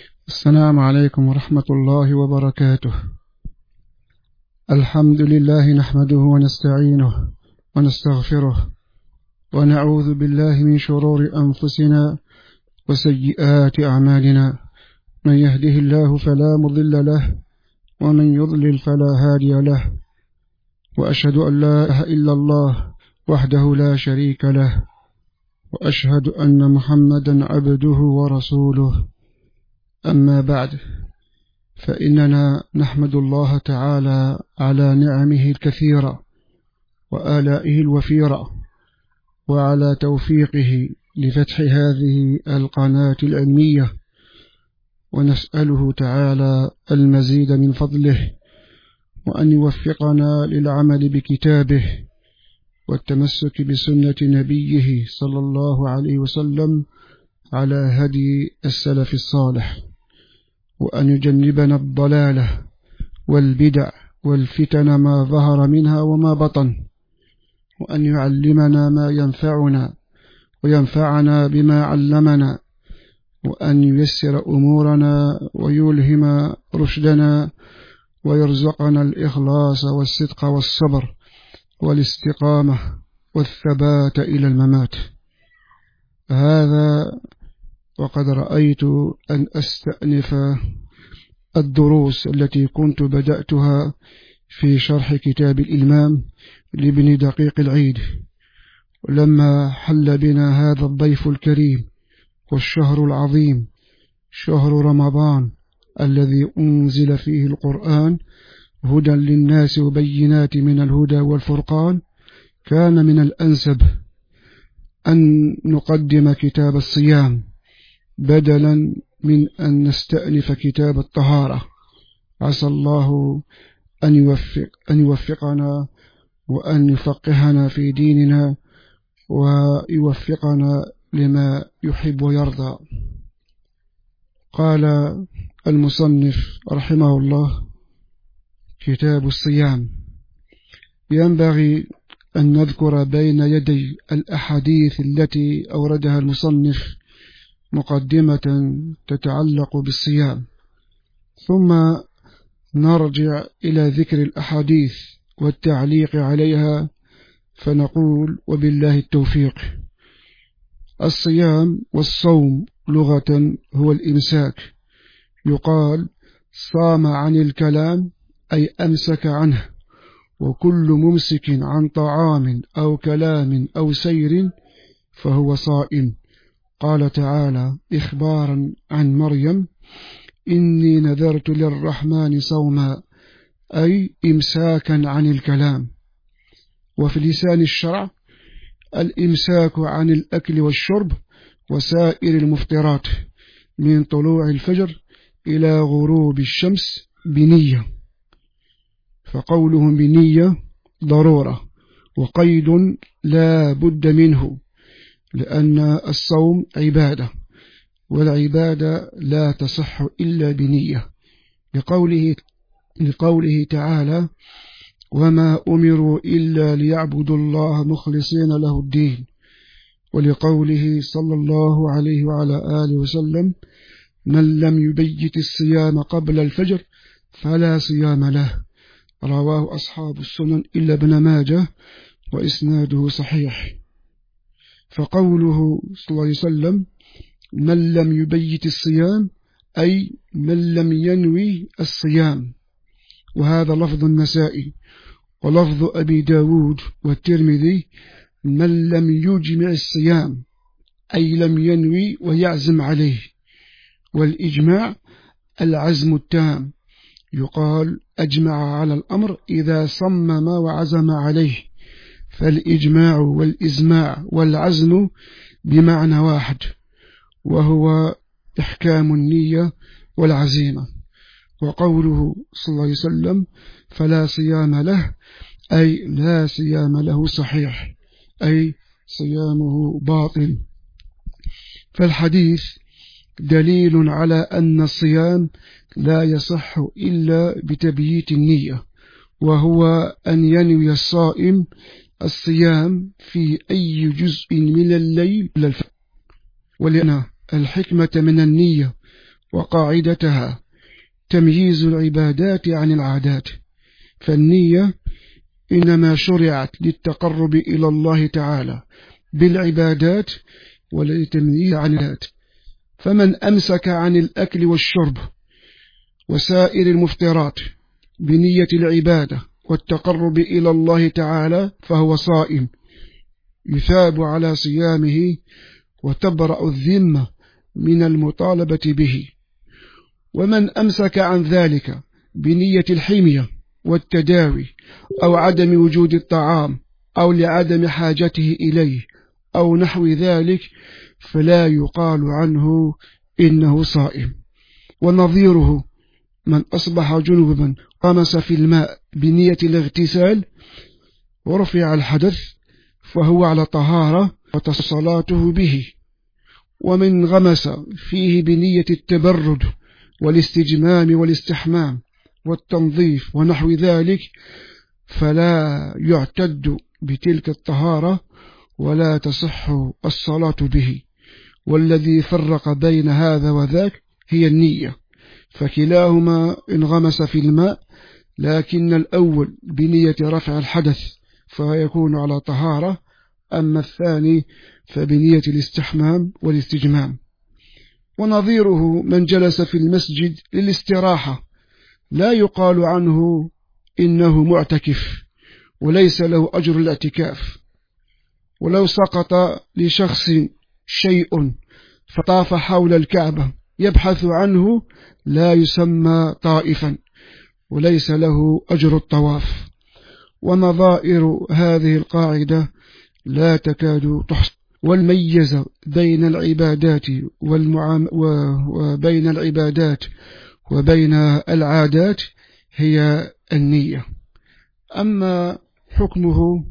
السلام عليكم ورحمة الله وبركاته. الحمد لله نحمده ونستعينه ونستغفره ونعوذ بالله من شرور أنفسنا وسيئات أعمالنا، من يهده الله فلا مضل له ومن يضلل فلا هادي له، وأشهد أن لا إله إلا الله وحده لا شريك له، وأشهد أن محمدا عبده ورسوله. أما بعد، فإننا نحمد الله تعالى على نعمه الكثيرة وآلائه الوفيرة، وعلى توفيقه لفتح هذه القناة العلمية، ونسأله تعالى المزيد من فضله، وأن يوفقنا للعمل بكتابه والتمسك بسنة نبيه صلى الله عليه وسلم على هدي السلف الصالح، وأن يجنبنا الضلالة والبدع والفتن ما ظهر منها وما بطن، وأن يعلمنا ما ينفعنا وينفعنا بما علمنا، وأن ييسر أمورنا ويلهم رشدنا، ويرزقنا الإخلاص والصدق والصبر والاستقامة والثبات إلى الممات. هذا وقد رأيت أن أستأنف الدروس التي كنت بدأتها في شرح كتاب الإلمام لابن دقيق العيد، ولما حل بنا هذا الضيف الكريم والشهر العظيم شهر رمضان الذي أنزل فيه القرآن هدى للناس وبينات من الهدى والفرقان، كان من الأنسب أن نقدم كتاب الصيام بدلا من أن نستأنف كتاب الطهارة. عسى الله أن يوفقنا وأن يفقهنا في ديننا ويوفقنا لما يحب ويرضى. قال المصنف رحمه الله: كتاب الصيام. ينبغي أن نذكر بين يدي الأحاديث التي أوردها المصنف مقدمة تتعلق بالصيام، ثم نرجع إلى ذكر الأحاديث والتعليق عليها، فنقول وبالله التوفيق. الصيام والصوم لغة هو الإمساك، يقال صام عن الكلام أي أمسك عنه، وكل ممسك عن طعام أو كلام أو سير فهو صائم. قال تعالى إخبارا عن مريم: إني نذرت للرحمن صوما، أي إمساكا عن الكلام. وفي لسان الشرع الإمساك عن الأكل والشرب وسائر المفطرات من طلوع الفجر إلى غروب الشمس بنية، فقولهم بنية ضرورة وقيد لا بد منه، لأن الصوم عبادة، والعبادة لا تصح إلا بنية، لقوله تعالى: وما أمروا إلا ليعبدوا الله مخلصين له الدين، ولقوله صلى الله عليه وعلى آله وسلم: من لم يبيت الصيام قبل الفجر فلا صيام له. رواه أصحاب السنن إلا ابن ماجه وإسناده صحيح. فقوله صلى الله عليه وسلم من لم يبيت الصيام أي من لم ينوي الصيام، وهذا لفظ النسائي. ولفظ أبي داود والترمذي من لم يجمع الصيام أي لم ينوي ويعزم عليه، والإجماع العزم التام، يقال أجمع على الأمر إذا صمم وعزم عليه، فالإجماع والإزماع والعزم بمعنى واحد، وهو إحكام النية والعزيمة. وقوله صلى الله عليه وسلم فلا صيام له أي لا صيام له صحيح، أي صيامه باطل. فالحديث دليل على أن الصيام لا يصح إلا بتبييت النية، وهو أن ينوي الصائم الصيام في أي جزء من الليل للفجر، ولأن الحكمة من النية وقاعدتها تمييز العبادات عن العادات، فالنية إنما شرعت للتقرب إلى الله تعالى بالعبادات ولتمييز عن العادات. فمن أمسك عن الأكل والشرب وسائر المفطرات بنية العبادة والتقرب إلى الله تعالى فهو صائم يثاب على صيامه وتبرأ الذمة من المطالبة به. ومن أمسك عن ذلك بنية الحمية والتداوي أو عدم وجود الطعام أو لعدم حاجته إليه أو نحو ذلك فلا يقال عنه إنه صائم. ونظيره من أصبح جنوبا غمس في الماء بنية الاغتسال ورفع الحدث فهو على طهارة وتصلاته به. ومن غمس فيه بنية التبرد والاستجمام والاستحمام والتنظيف ونحو ذلك فلا يعتد بتلك الطهارة ولا تصح الصلاة به. والذي فرق بين هذا وذاك هي النية، فكلاهما انغمس في الماء، لكن الأول بنية رفع الحدث فيكون على طهارة، أما الثاني فبنية الاستحمام والاستجمام. ونظيره من جلس في المسجد للاستراحة لا يقال عنه إنه معتكف وليس له أجر الاعتكاف. ولو سقط لشخص شيء فطاف حول الكعبة يبحث عنه لا يسمى طائفا وليس له أجر الطواف. ونظائر هذه القاعدة لا تكاد تحصى. والميز بين العبادات وبين العبادات وبين العادات هي النية. أما حكمه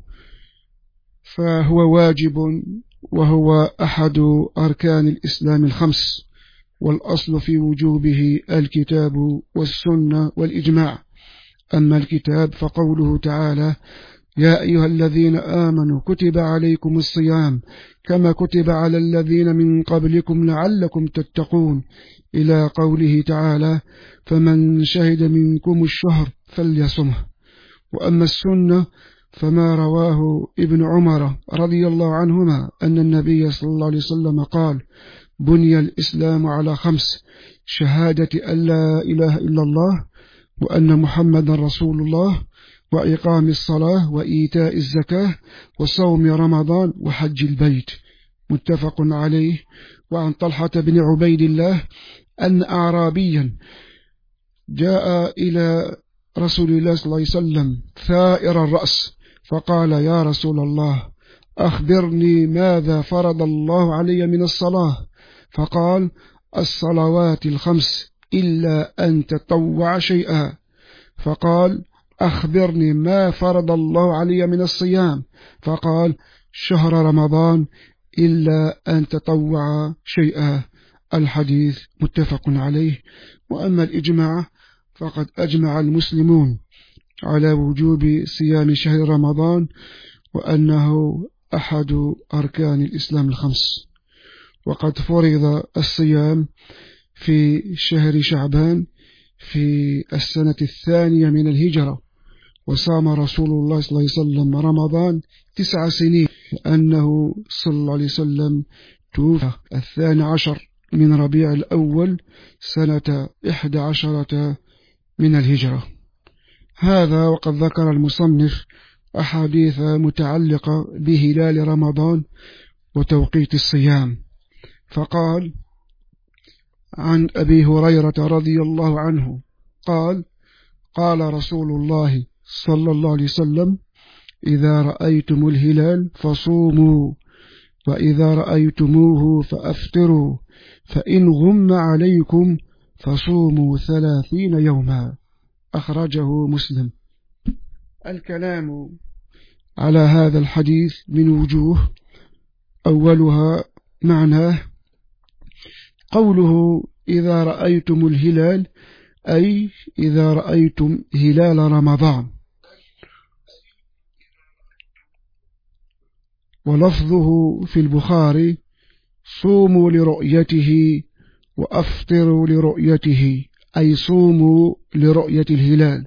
فهو واجب وهو أحد أركان الإسلام الخمس، والأصل في وجوبه الكتاب والسنة والإجماع. أما الكتاب فقوله تعالى: يا أيها الذين آمنوا كتب عليكم الصيام كما كتب على الذين من قبلكم لعلكم تتقون، إلى قوله تعالى: فمن شهد منكم الشهر فليصمه. وأما السنة فما رواه ابن عمر رضي الله عنهما أن النبي صلى الله عليه وسلم قال: بني الإسلام على 5: شهادة أن لا إله إلا الله وأن محمد رسول الله وإقام الصلاة وإيتاء الزكاة وصوم رمضان وحج البيت، متفق عليه. وعن طلحة بن عبيد الله أن أعرابيا جاء إلى رسول الله صلى الله عليه وسلم ثائر الرأس فقال: يا رسول الله أخبرني ماذا فرض الله علي من الصلاة؟ فقال: الصلوات 5 إلا أن تطوع شيئا. فقال: أخبرني ما فرض الله علي من الصيام؟ فقال: شهر رمضان إلا أن تطوع شيئا. الحديث متفق عليه. وأما الإجماع فقد أجمع المسلمون على وجوب صيام شهر رمضان وأنه أحد أركان الإسلام ال5. وقد فرض الصيام في شهر شعبان في السنة 2 من الهجرة، وصام رسول الله صلى الله عليه وسلم رمضان 9 سنين، لأنه صلى الله عليه وسلم توفي 12 من ربيع الأول سنة 11 من الهجرة. هذا وقد ذكر المصنف أحاديث متعلقة بهلال رمضان وتوقيت الصيام. فقال: عن أبي هريرة رضي الله عنه قال: قال رسول الله صلى الله عليه وسلم: إذا رأيتم الهلال فصوموا، وإذا رأيتموه فأفطروا، فإن غم عليكم فصوموا 30 يوما. أخرجه مسلم. الكلام على هذا الحديث من وجوه. أولها معناه قوله: إذا رأيتم الهلال، أي إذا رأيتم هلال رمضان. ولفظه في البخاري: صوموا لرؤيته وأفطروا لرؤيته أي صوموا لرؤية الهلال.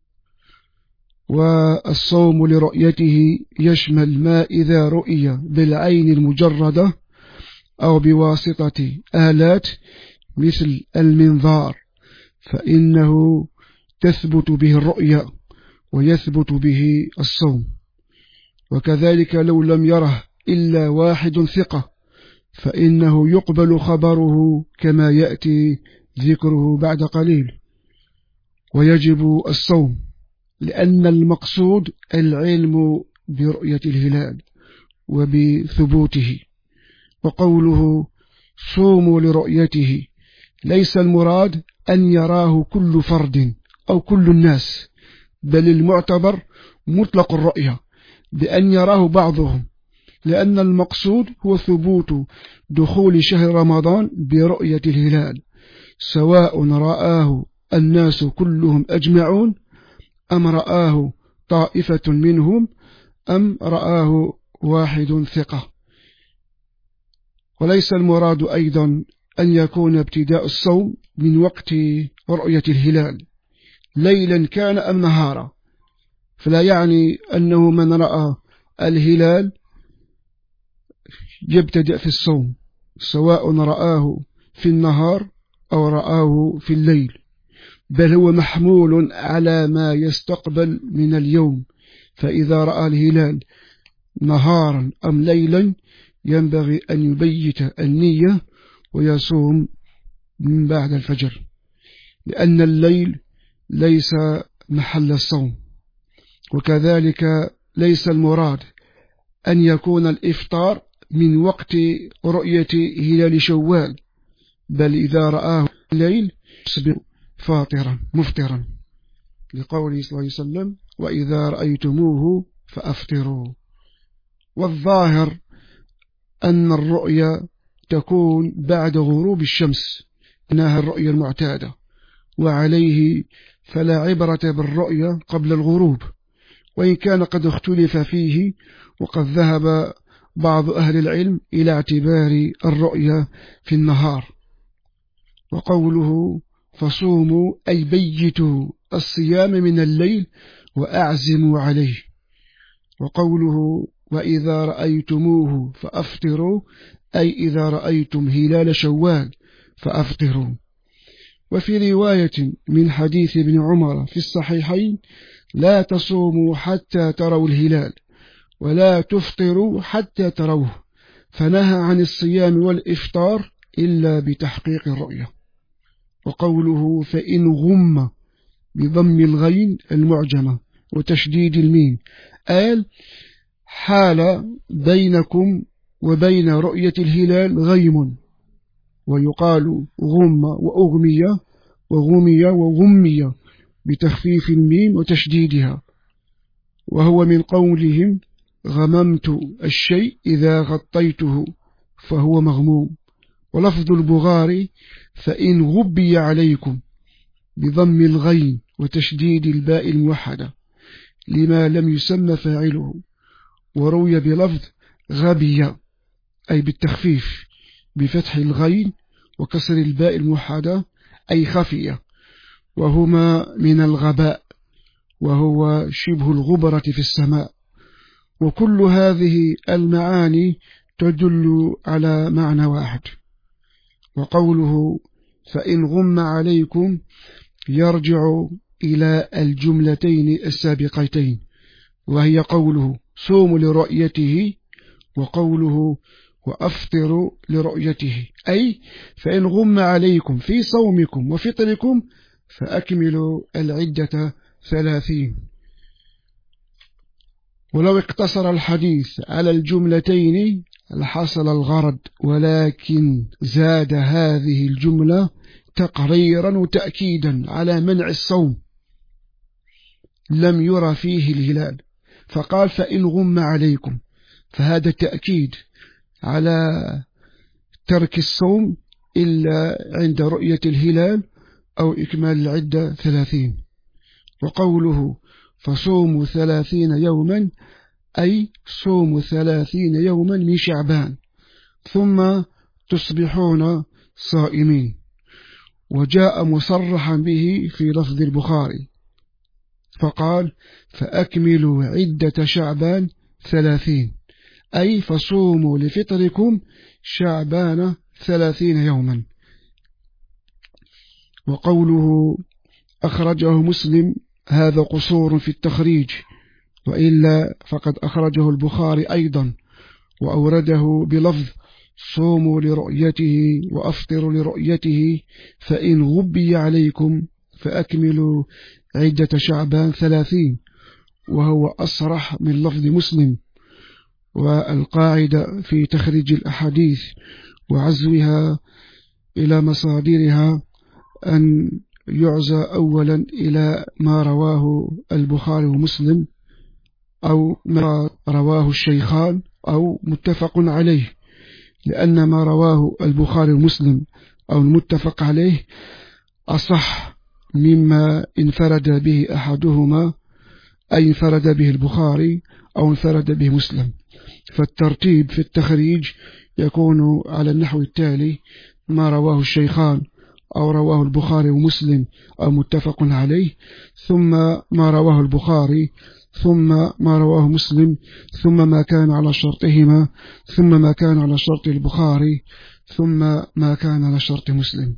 والصوم لرؤيته يشمل ما إذا رؤي بالعين المجردة أو بواسطة آلات مثل المنظار، فإنه تثبت به الرؤية ويثبت به الصوم. وكذلك لو لم يره إلا واحد ثقة فإنه يقبل خبره كما يأتي ذكره بعد قليل. ويجب الصوم لأن المقصود العلم برؤية الهلال وبثبوته. وقوله صوموا لرؤيته ليس المراد أن يراه كل فرد أو كل الناس، بل المعتبر مطلق الرؤية بأن يراه بعضهم، لأن المقصود هو ثبوت دخول شهر رمضان برؤية الهلال، سواء رآه الناس كلهم أجمعون أم رآه طائفة منهم أم رآه واحد ثقة. وليس المراد أيضا أن يكون ابتداء الصوم من وقت رؤية الهلال ليلا كان أم نهارا، فلا يعني أنه من رأى الهلال يبتدأ في الصوم سواء رآه في النهار أو رآه في الليل، بل هو محمول على ما يستقبل من اليوم، فإذا رأى الهلال نهارا أم ليلا ينبغي أن يبيت النية ويصوم من بعد الفجر، لأن الليل ليس محل الصوم. وكذلك ليس المراد أن يكون الإفطار من وقت رؤية هلال شوال، بل إذا رآه الليل يصبح فاطرا مفطرا، لقوله صلى الله عليه وسلم وإذا رأيتموه فأفطروا. والظاهر أن الرؤية تكون بعد غروب الشمس، إنها الرؤية المعتادة، وعليه فلا عبرة بالرؤية قبل الغروب، وإن كان قد اختلف فيه، وقد ذهب بعض أهل العلم إلى اعتبار الرؤية في النهار. وقوله فصوموا أي بيتوا الصيام من الليل وأعزموا عليه. وقوله وإذا رأيتموه فأفطروا أي إذا رأيتم هلال شوال فأفطروا. وفي رواية من حديث ابن عمر في الصحيحين لا تصوموا حتى تروا الهلال ولا تفطروا حتى تروه، فنهى عن الصيام والإفطار إلا بتحقيق الرؤية. وقوله فإن غم بضم الغين المعجمة وتشديد الميم قال حال بينكم وبين رؤية الهلال غيم، ويقال غم وأغمية وغمية وغمية بتخفيف الميم وتشديدها، وهو من قولهم غممت الشيء إذا غطيته فهو مغموم. ولفظ البخاري فإن غبي عليكم بضم الغين وتشديد الباء الموحدة لما لم يسمى فاعله، وروي بلفظ غبي أي بالتخفيف بفتح الغين وكسر الباء الموحدة أي خفية، وهما من الغباء وهو شبه الغبرة في السماء. وكل هذه المعاني تدل على معنى واحد. وقوله فإن غم عليكم يرجع إلى الجملتين السابقتين، وهي قوله صوموا لرؤيته وقوله وأفطروا لرؤيته، أي فإن غم عليكم في صومكم وفطركم فأكملوا العدة 30. ولو اقتصر الحديث على الجملتين لحصل الغرض، ولكن زاد هذه الجملة تقريرا وتأكيدا على منع الصوم لم يرى فيه الهلال، فقال فإن غم عليكم، فهذا تأكيد على ترك الصوم إلا عند رؤية الهلال أو إكمال العدة 30. وقوله فصوموا 30 يوما أي صوموا 30 يوما من شعبان ثم تصبحون صائمين، وجاء مصرحا به في لفظ البخاري فقال فأكملوا عدة شعبان 30 أي فصوموا لفطركم شعبان 30 يوما. وقوله أخرجه مسلم هذا قصور في التخريج، وإلا فقد أخرجه البخاري أيضا وأورده بلفظ صوموا لرؤيته وأفطروا لرؤيته فإن غبي عليكم فأكملوا عدة شعبان 30، وهو أصرح من لفظ مسلم. والقاعدة في تخريج الأحاديث وعزوها إلى مصادرها أن يعزى أولا إلى ما رواه البخاري ومسلم أو ما رواه الشيخان أو متفق عليه، لأن ما رواه البخاري ومسلم أو المتفق عليه أصح مما انفرد به أحدهما، أي انفرد به البخاري أو انفرد به مسلم. فالترتيب في التخريج يكون على النحو التالي: ما رواه الشيخان أو رواه البخاري ومسلم أو متفق عليه، ثم ما رواه البخاري، ثم ما رواه مسلم، ثم ما كان على شرطهما، ثم ما كان على شرط البخاري، ثم ما كان على شرط مسلم.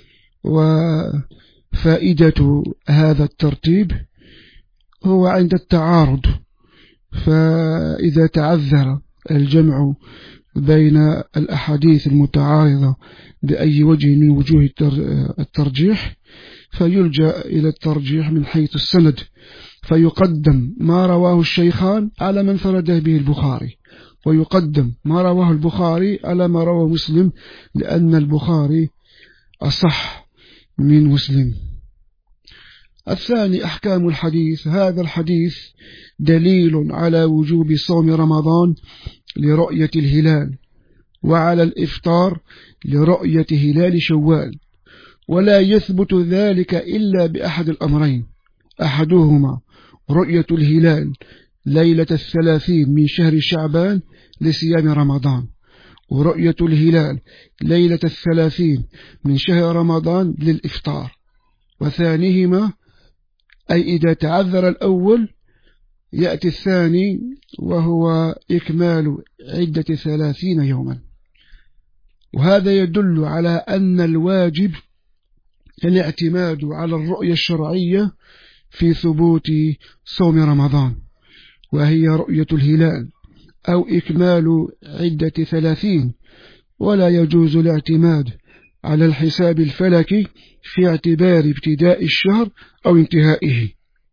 وفائدة هذا الترتيب هو عند التعارض، فإذا تعذر الجمع بين الأحاديث المتعارضة بأي وجه من وجوه الترجيح فيلجأ إلى الترجيح من حيث السند، فيقدم ما رواه الشيخان على من فرده به البخاري، ويقدم ما رواه البخاري على ما رواه مسلم، لأن البخاري أصح من مسلم. الثاني أحكام الحديث. هذا الحديث دليل على وجوب صوم رمضان لرؤية الهلال، وعلى الإفطار لرؤية هلال شوال، ولا يثبت ذلك إلا بأحد الأمرين: أحدهما رؤية الهلال ليلة 30 من شهر شعبان لصيام رمضان، ورؤية الهلال ليلة 30 من شهر رمضان للإفطار. وثانيهما أي إذا تعذر الأول يأتي الثاني وهو إكمال عدة 30 يوما. وهذا يدل على أن الواجب الاعتماد على الرؤية الشرعية في ثبوت صوم رمضان، وهي رؤية الهلال أو إكمال عدة 30، ولا يجوز الاعتماد على الحساب الفلكي في اعتبار ابتداء الشهر أو انتهائه.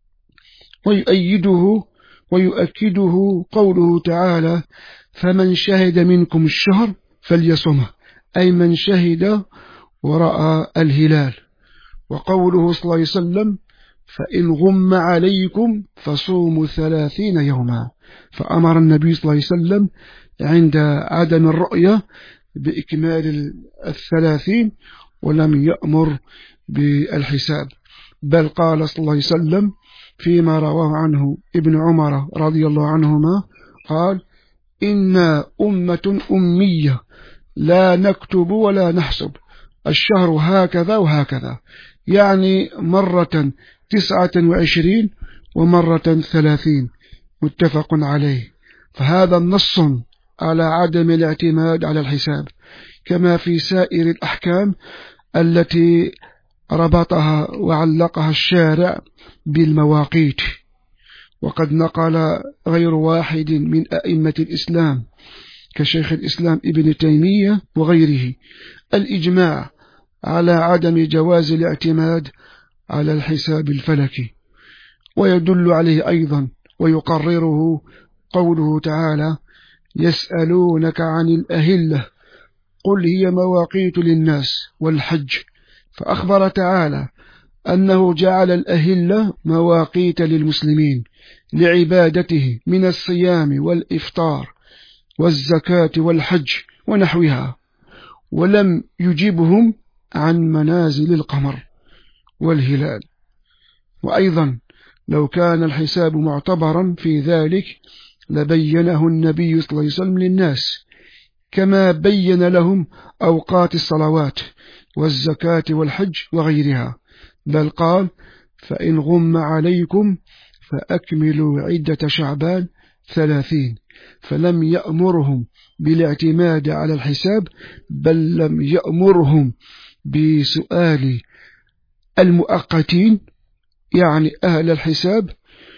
ويؤكده قوله تعالى: فمن شهد منكم الشهر فليصمه، أي من شهد ورأى الهلال. وقوله صلى الله عليه وسلم: فإن غم عليكم فصوموا 30 يوما، فأمر النبي صلى الله عليه وسلم عند عدم الرؤية بإكمال 30، ولم يأمر بالحساب، بل قال صلى الله عليه وسلم فيما رواه عنه ابن عمر رضي الله عنهما قال: إنا أمة أمية لا نكتب ولا نحسب، الشهر هكذا وهكذا، يعني مرة 29 ومرة 30، متفق عليه. فهذا النص على عدم الاعتماد على الحساب، كما في سائر الأحكام التي ربطها وعلقها الشارع بالمواقيت. وقد نقل غير واحد من أئمة الإسلام كشيخ الإسلام ابن تيمية وغيره الإجماع على عدم جواز الاعتماد على الحساب الفلكي. ويدل عليه أيضا ويقرره قوله تعالى: يسألونك عن الأهلة قل هي مواقيت للناس والحج، فأخبر تعالى أنه جعل الأهلة مواقيت للمسلمين لعبادته من الصيام والإفطار والزكاة والحج ونحوها، ولم يجبهم عن منازل القمر والهلال. وأيضا لو كان الحساب معتبرا في ذلك لبينه النبي صلى الله عليه وسلم للناس، كما بين لهم أوقات الصلوات، والزكاة والحج وغيرها، بل قال فإن غم عليكم فأكملوا عدة شعبان 30. فلم يأمرهم بالاعتماد على الحساب، بل لم يأمرهم بسؤال المؤقتين يعني أهل الحساب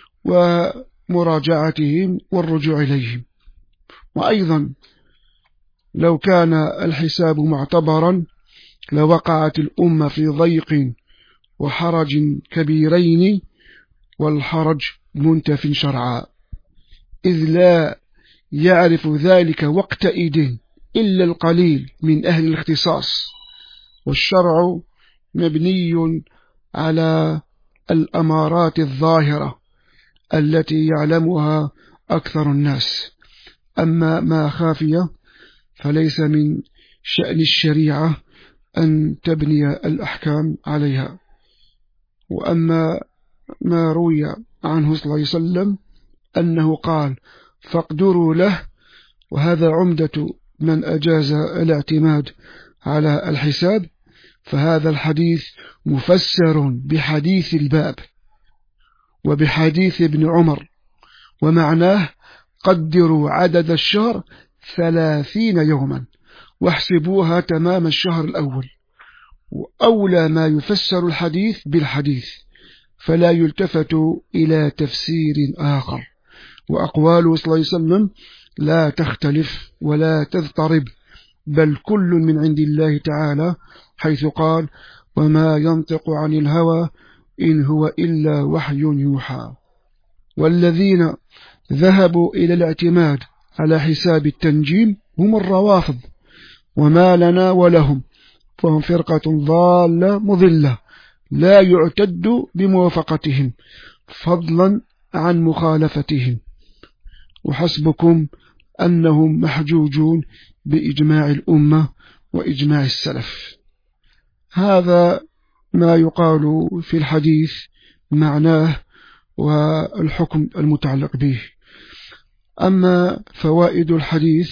ومراجعتهم والرجوع إليهم. وأيضا لو كان الحساب معتبرا لوقعت الأمة في ضيق وحرج كبيرين، والحرج منتف شرعا، إذ لا يعرف ذلك وقتئذ إلا القليل من أهل الاختصاص، والشرع مبني على الأمارات الظاهرة التي يعلمها أكثر الناس، أما ما خافي فليس من شأن الشريعة أن تبني الأحكام عليها. وأما ما روي عنه صلى الله عليه وسلم أنه قال فاقدروا له، وهذا عمدة من أجاز الاعتماد على الحساب، فهذا الحديث مفسر بحديث الباب وبحديث ابن عمر، ومعناه قدروا عدد الشهر 30 يوما واحسبوها تمام الشهر الأول. وأولى ما يفسر الحديث بالحديث، فلا يلتفت إلى تفسير آخر، وأقواله صلى الله عليه وسلم لا تختلف ولا تضطرب، بل كل من عند الله تعالى، حيث قال وما ينطق عن الهوى إن هو إلا وحي يوحى. والذين ذهبوا إلى الاعتماد على حساب التنجيم هم الروافض، وما لنا ولهم، فهم فرقة ضالة مضلة لا يعتد بموافقتهم فضلا عن مخالفتهم، وحسبكم أنهم محجوجون بإجماع الأمة وإجماع السلف. هذا ما يقال في الحديث معناه والحكم المتعلق به. أما فوائد الحديث،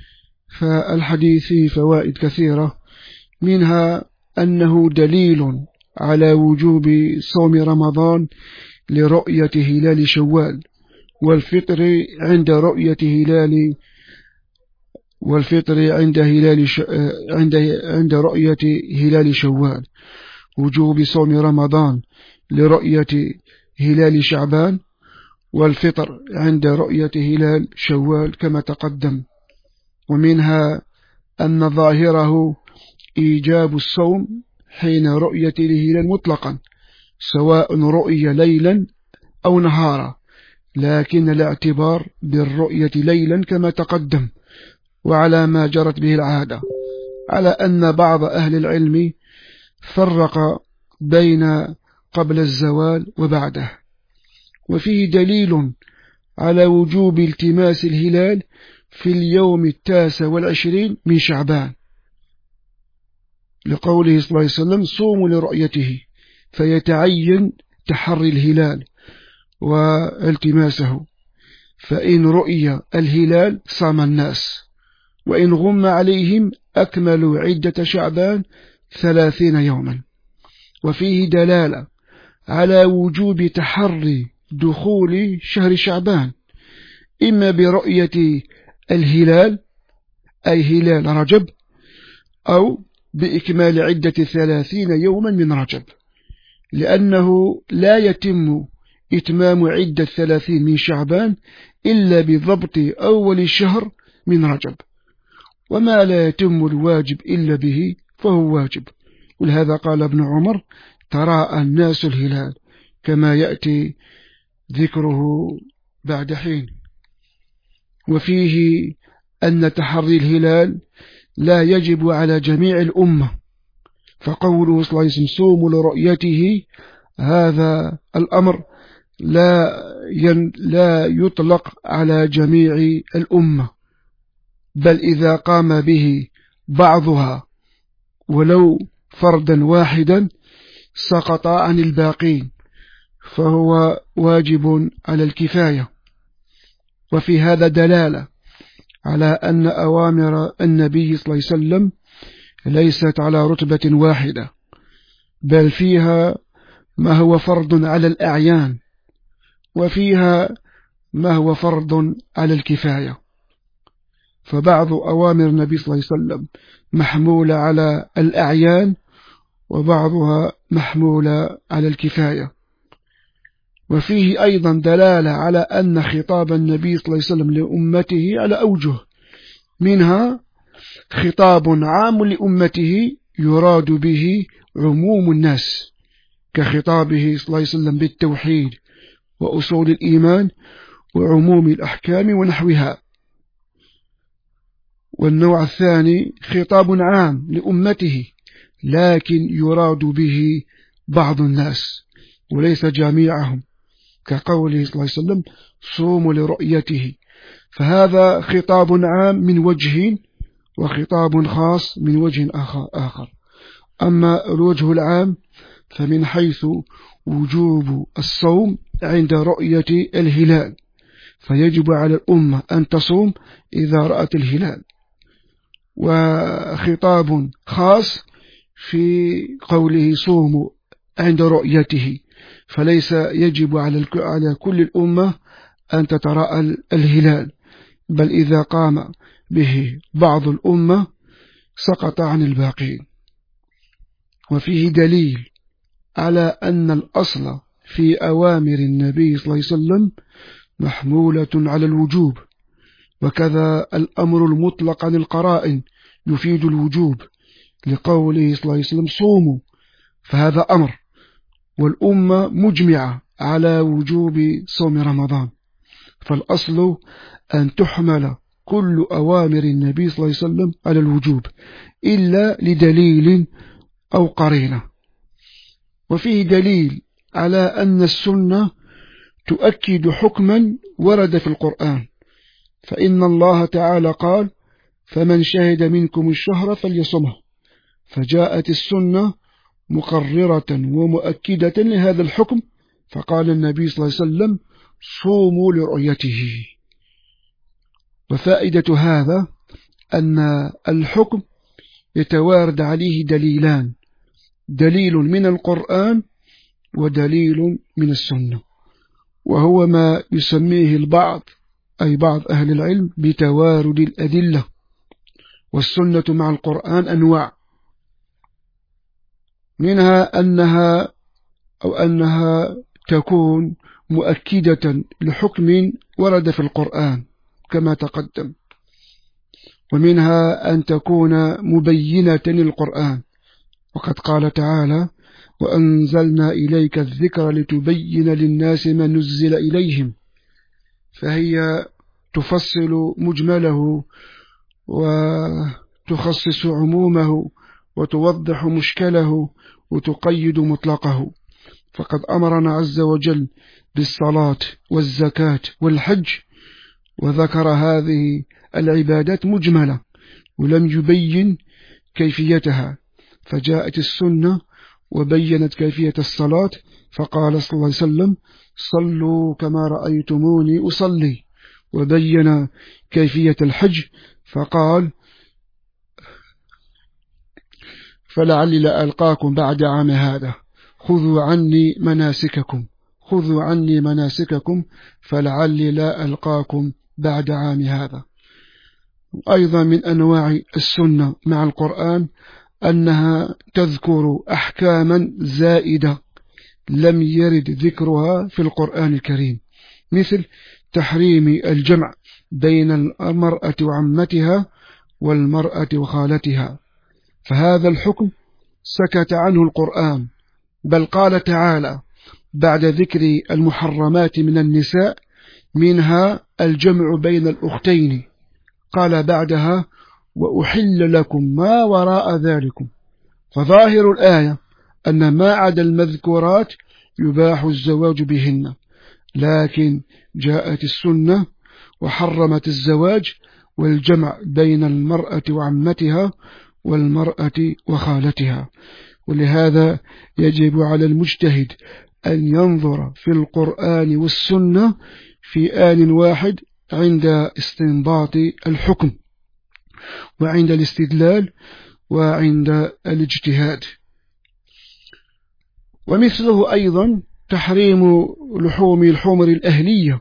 فالحديث فيه فوائد كثيرة، منها أنه دليل على وجوب صوم رمضان لرؤية هلال شوال، والفطر عند رؤية هلال شوال، وجوب صوم رمضان لرؤية هلال شعبان، والفطر عند رؤية هلال شوال كما تقدم. ومنها أن ظاهره إيجاب الصوم حين رؤية الهلال مطلقا، سواء رؤية ليلا أو نهارا، لكن الاعتبار بالرؤية ليلا كما تقدم، وعلى ما جرت به العادة، على أن بعض أهل العلم فرق بين قبل الزوال وبعده. وفيه دليل على وجوب التماس الهلال في اليوم 29 من شعبان، لقوله صلى الله عليه وسلم صوموا لرؤيته، فيتعين تحري الهلال والتماسه، فإن رؤي الهلال صام الناس، وإن غم عليهم أكملوا عدة شعبان 30 يوما. وفيه دلالة على وجوب تحري دخول شهر شعبان، إما برؤية الهلال أي هلال رجب، أو بإكمال عدة 30 يوما من رجب، لأنه لا يتم إتمام عدة 30 من شعبان إلا بضبط أول الشهر من رجب، وما لا يتم الواجب إلا به فهو واجب. ولهذا قال ابن عمر تراءى الناس الهلال، كما يأتي ذكره بعد حين. وفيه أن تحري الهلال لا يجب على جميع الأمة، فقوله صلى الله عليه وسلم صوموا لرؤيته، هذا الأمر لا يطلق على جميع الأمة، بل إذا قام به بعضها ولو فردا واحدا سقط عن الباقين، فهو واجب على الكفاية. وفي هذا دلالة على أن أوامر النبي صلى الله عليه وسلم ليست على رتبة واحدة، بل فيها ما هو فرض على الأعيان، وفيها ما هو فرض على الكفاية. فبعض أوامر النبي صلى الله عليه وسلم محمولة على الأعيان، وبعضها محمولة على الكفاية. وفيه أيضا دلالة على أن خطاب النبي صلى الله عليه وسلم لأمته على أوجه، منها خطاب عام لأمته يراد به عموم الناس، كخطابه صلى الله عليه وسلم بالتوحيد وأصول الإيمان وعموم الأحكام ونحوها. والنوع الثاني خطاب عام لأمته لكن يراد به بعض الناس وليس جميعهم، كقوله صلى الله عليه وسلم صوموا لرؤيته، فهذا خطاب عام من وجه وخطاب خاص من وجه آخر. أما الوجه العام فمن حيث وجوب الصوم عند رؤية الهلال، فيجب على الأمة أن تصوم إذا رأت الهلال. وخطاب خاص في قوله صوموا عند رؤيته، فليس يجب على كل الأمة أن تتراءى الهلال، بل إذا قام به بعض الأمة سقط عن الباقين. وفيه دليل على أن الأصل في أوامر النبي صلى الله عليه وسلم محمولة على الوجوب، وكذا الأمر المطلق عن القرائن يفيد الوجوب، لقوله صلى الله عليه وسلم صوموا، فهذا أمر، والأمة مجمعة على وجوب صوم رمضان، فالأصل أن تحمل كل أوامر النبي صلى الله عليه وسلم على الوجوب إلا لدليل أو قرينة. وفيه دليل على أن السنة تؤكد حكما ورد في القرآن، فإن الله تعالى قال فمن شهد منكم الشهر فليصمه، فجاءت السنة مقررة ومؤكدة لهذا الحكم، فقال النبي صلى الله عليه وسلم صوموا لرؤيته. وفائدة هذا أن الحكم يتوارد عليه دليلان، دليل من القرآن ودليل من السنة، وهو ما يسميه البعض أي بعض أهل العلم بتوارد الأدلة. والسنة مع القرآن أنواع، منها أنها تكون مؤكدة لحكم ورد في القرآن كما تقدم، ومنها أن تكون مبينة للقرآن، وقد قال تعالى وأنزلنا إليك الذكر لتبين للناس ما نزل إليهم، فهي تفصل مجمله وتخصص عمومه وتوضح مشكله وتقيد مطلقه. فقد أمرنا عز وجل بالصلاة والزكاة والحج، وذكر هذه العبادات مجملة ولم يبين كيفيتها، فجاءت السنة وبينت كيفية الصلاة، فقال صلى الله عليه وسلم صلوا كما رأيتموني أصلي، وبين كيفية الحج فقال فلعلي لا ألقاكم بعد عام هذا خذوا عني مناسككم فلعلي لا ألقاكم بعد عام هذا. أيضا من أنواع السنة مع القرآن أنها تذكر أحكاما زائدة لم يرد ذكرها في القرآن الكريم، مثل تحريم الجمع بين المرأة وعمتها والمرأة وخالتها، فهذا الحكم سكت عنه القرآن، بل قال تعالى بعد ذكر المحرمات من النساء منها الجمع بين الأختين، قال بعدها وأحل لكم ما وراء ذلكم، فظاهر الآية أن ما عدا المذكورات يباح الزواج بهن، لكن جاءت السنة وحرمت الزواج والجمع بين المرأة وعمتها والمرأة وخالتها. ولهذا يجب على المجتهد أن ينظر في القرآن والسنة في آن واحد عند استنباط الحكم وعند الاستدلال، وعند الاجتهاد. ومثله أيضا تحريم لحوم الحمر الأهلية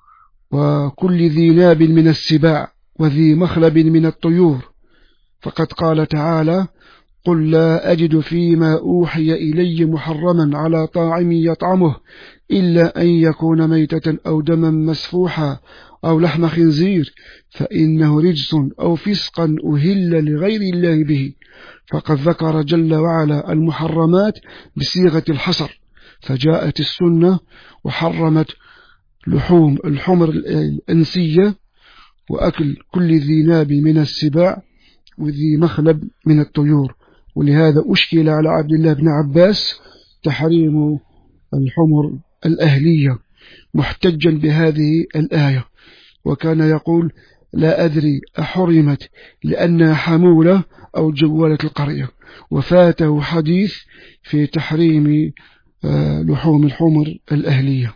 وكل ذي ناب من السباع وذي مخلب من الطيور، فقد قال تعالى: قل لا أجد فيما أوحي إلي محرما على طاعم يطعمه إلا أن يكون ميتة أو دما مسفوحا أو لحم خنزير فإنه رجس أو فسقا أهل لغير الله به. فقد ذكر جل وعلا المحرمات بصيغة الحصر، فجاءت السنة وحرمت لحوم الحمر الأنسية وأكل كل ذي ناب من السباع وذي مخلب من الطيور. ولهذا أشكل على عبد الله بن عباس تحريم الحمر الأهلية محتجا بهذه الآية، وكان يقول: لا أدري أحرمت لأنها حمولة أو جوالة القرية، وفاته حديث في تحريم لحوم الحمر الأهلية.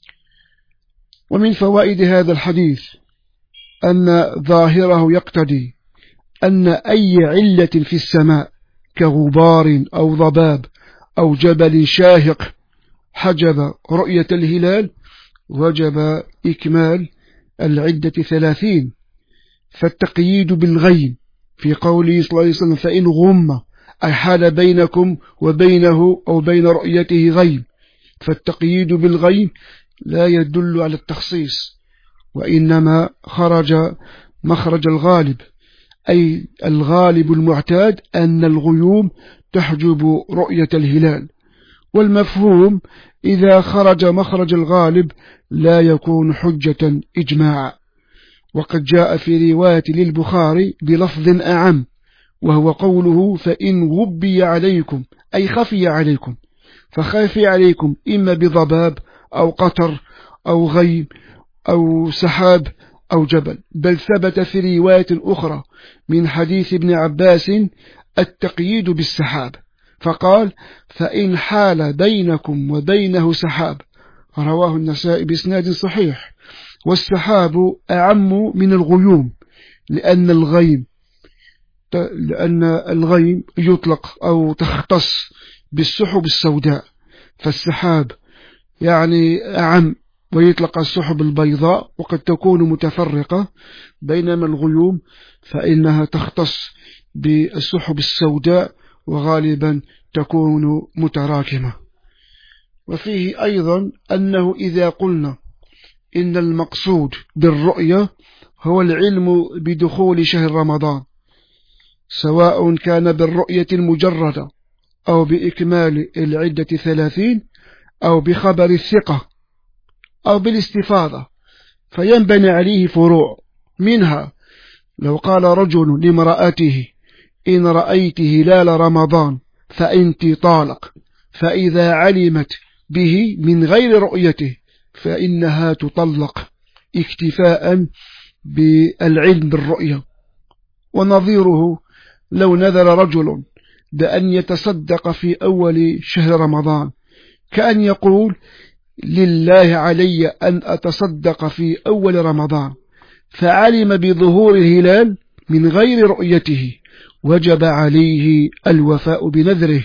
ومن فوائد هذا الحديث أن ظاهره يقتضي أن أي علة في السماء كغبار أو ضباب أو جبل شاهق حجب رؤية الهلال وجب إكمال العدة 30. فالتقييد بالغيم في قوله صلى الله عليه وسلم: فإن غم أي حال بينكم وبينه أو بين رؤيته غيم، فالتقييد بالغيم لا يدل على التخصيص، وإنما خرج مخرج الغالب، أي الغالب المعتاد أن الغيوم تحجب رؤية الهلال. والمفهوم إذا خرج مخرج الغالب لا يكون حجة إجماعا. وقد جاء في رواية للبخاري بلفظ أعم، وهو قوله: فإن غبي عليكم أي خفي عليكم، فخفي عليكم إما بضباب أو قطر أو غيم أو سحاب أو جبل. بل ثبت في رواية أخرى من حديث ابن عباس التقييد بالسحاب، فقال: فإن حال بينكم وبينه سحاب، رواه النسائي بإسناد صحيح. والسحاب أعم من الغيوم، لأن الغيم يطلق أو تختص بالسحب السوداء، فالسحاب يعني أعم ويطلق السحب البيضاء وقد تكون متفرقة، بينما الغيوم فإنها تختص بالسحب السوداء وغالبا تكون متراكمة. وفيه أيضا أنه إذا قلنا إن المقصود بالرؤية هو العلم بدخول شهر رمضان، سواء كان بالرؤية المجردة أو بإكمال العدة 30 أو بخبر الثقة أو بالاستفاضة، فينبني عليه فروع. منها لو قال رجل لامرأته: إن رأيت هلال رمضان فأنت طالق، فإذا علمت به من غير رؤيته فإنها تطلق، اكتفاء بالعلم بالرؤية. ونظيره لو نذر رجل بأن يتصدق في أول شهر رمضان، كأن يقول: لله علي أن أتصدق في أول رمضان، فعلم بظهور الهلال من غير رؤيته، وجب عليه الوفاء بنذره.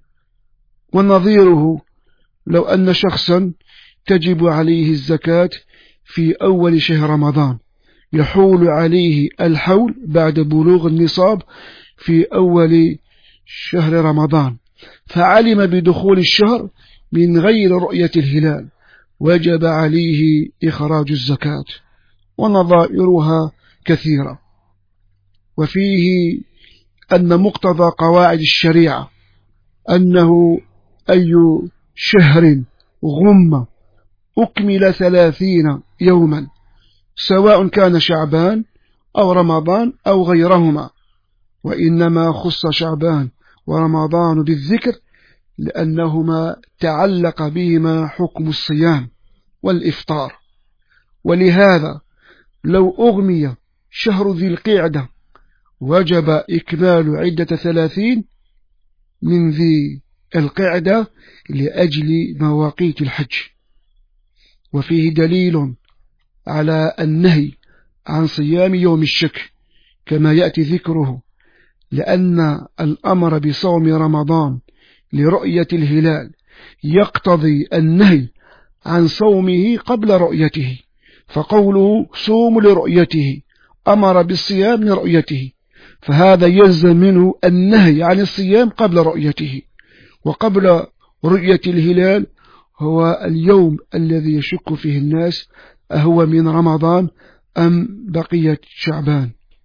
ونظيره لو أن شخصا تجب عليه الزكاة في أول شهر رمضان، يحول عليه الحول بعد بلوغ النصاب في أول شهر رمضان، فعلم بدخول الشهر من غير رؤية الهلال، وجب عليه إخراج الزكاة. ونظائرها كثيرة. وفيه أن مقتضى قواعد الشريعة أنه أي شهر غم أكمل 30 يوما، سواء كان شعبان أو رمضان أو غيرهما، وإنما خص شعبان ورمضان بالذكر لأنهما تعلق بهما حكم الصيام والإفطار. ولهذا لو أغمي شهر ذي القعدة وجب إكمال عدة 30 من ذي القعدة لأجل مواقيت الحج. وفيه دليل على النهي عن صيام يوم الشك كما يأتي ذكره، لأن الأمر بصوم رمضان لرؤية الهلال يقتضي النهي عن صومه قبل رؤيته، فقوله صوم لرؤيته أمر بالصيام لرؤيته، فهذا يلزم منه النهي عن الصيام قبل رؤيته. وقبل رؤية الهلال هو اليوم الذي يشك فيه الناس أهو من رمضان أم بقية شعبان.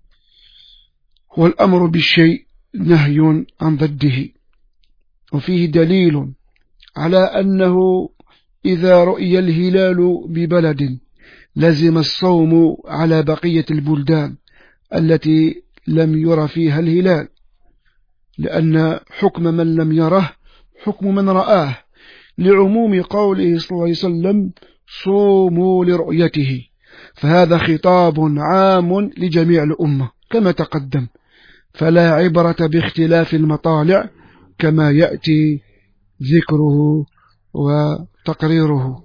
والأمر بالشيء نهي عن ضده. وفيه دليل على أنه إذا رؤي الهلال ببلد لزم الصوم على بقية البلدان التي لم ير فيها الهلال، لأن حكم من لم يره حكم من رآه، لعموم قوله صلى الله عليه وسلم صوموا لرؤيته، فهذا خطاب عام لجميع الأمة كما تقدم، فلا عبرة باختلاف المطالع كما يأتي ذكره وتقريره.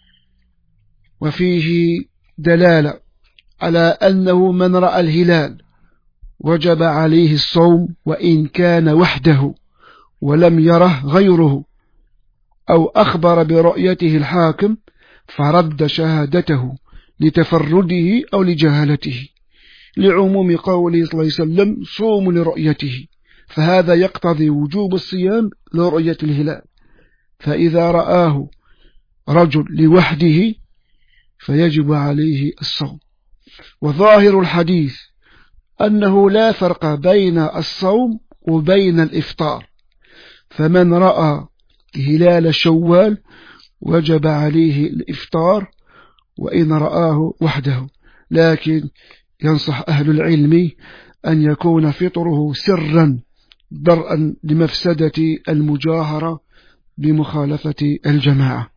وفيه دلالة على أنه من رأى الهلال وجب عليه الصوم وإن كان وحده ولم يره غيره، أو أخبر برؤيته الحاكم فرد شهادته لتفرده أو لجهالته، لعموم قوله صلى الله عليه وسلم صوم لرؤيته، فهذا يقتضي وجوب الصيام لرؤية الهلال. فإذا رآه رجل لوحده فيجب عليه الصوم. وظاهر الحديث أنه لا فرق بين الصوم وبين الإفطار، فمن رأى هلال شوال وجب عليه الإفطار وإن رآه وحده، لكن ينصح أهل العلم أن يكون فطره سرا درءا لمفسدة المجاهرة بمخالفة الجماعة.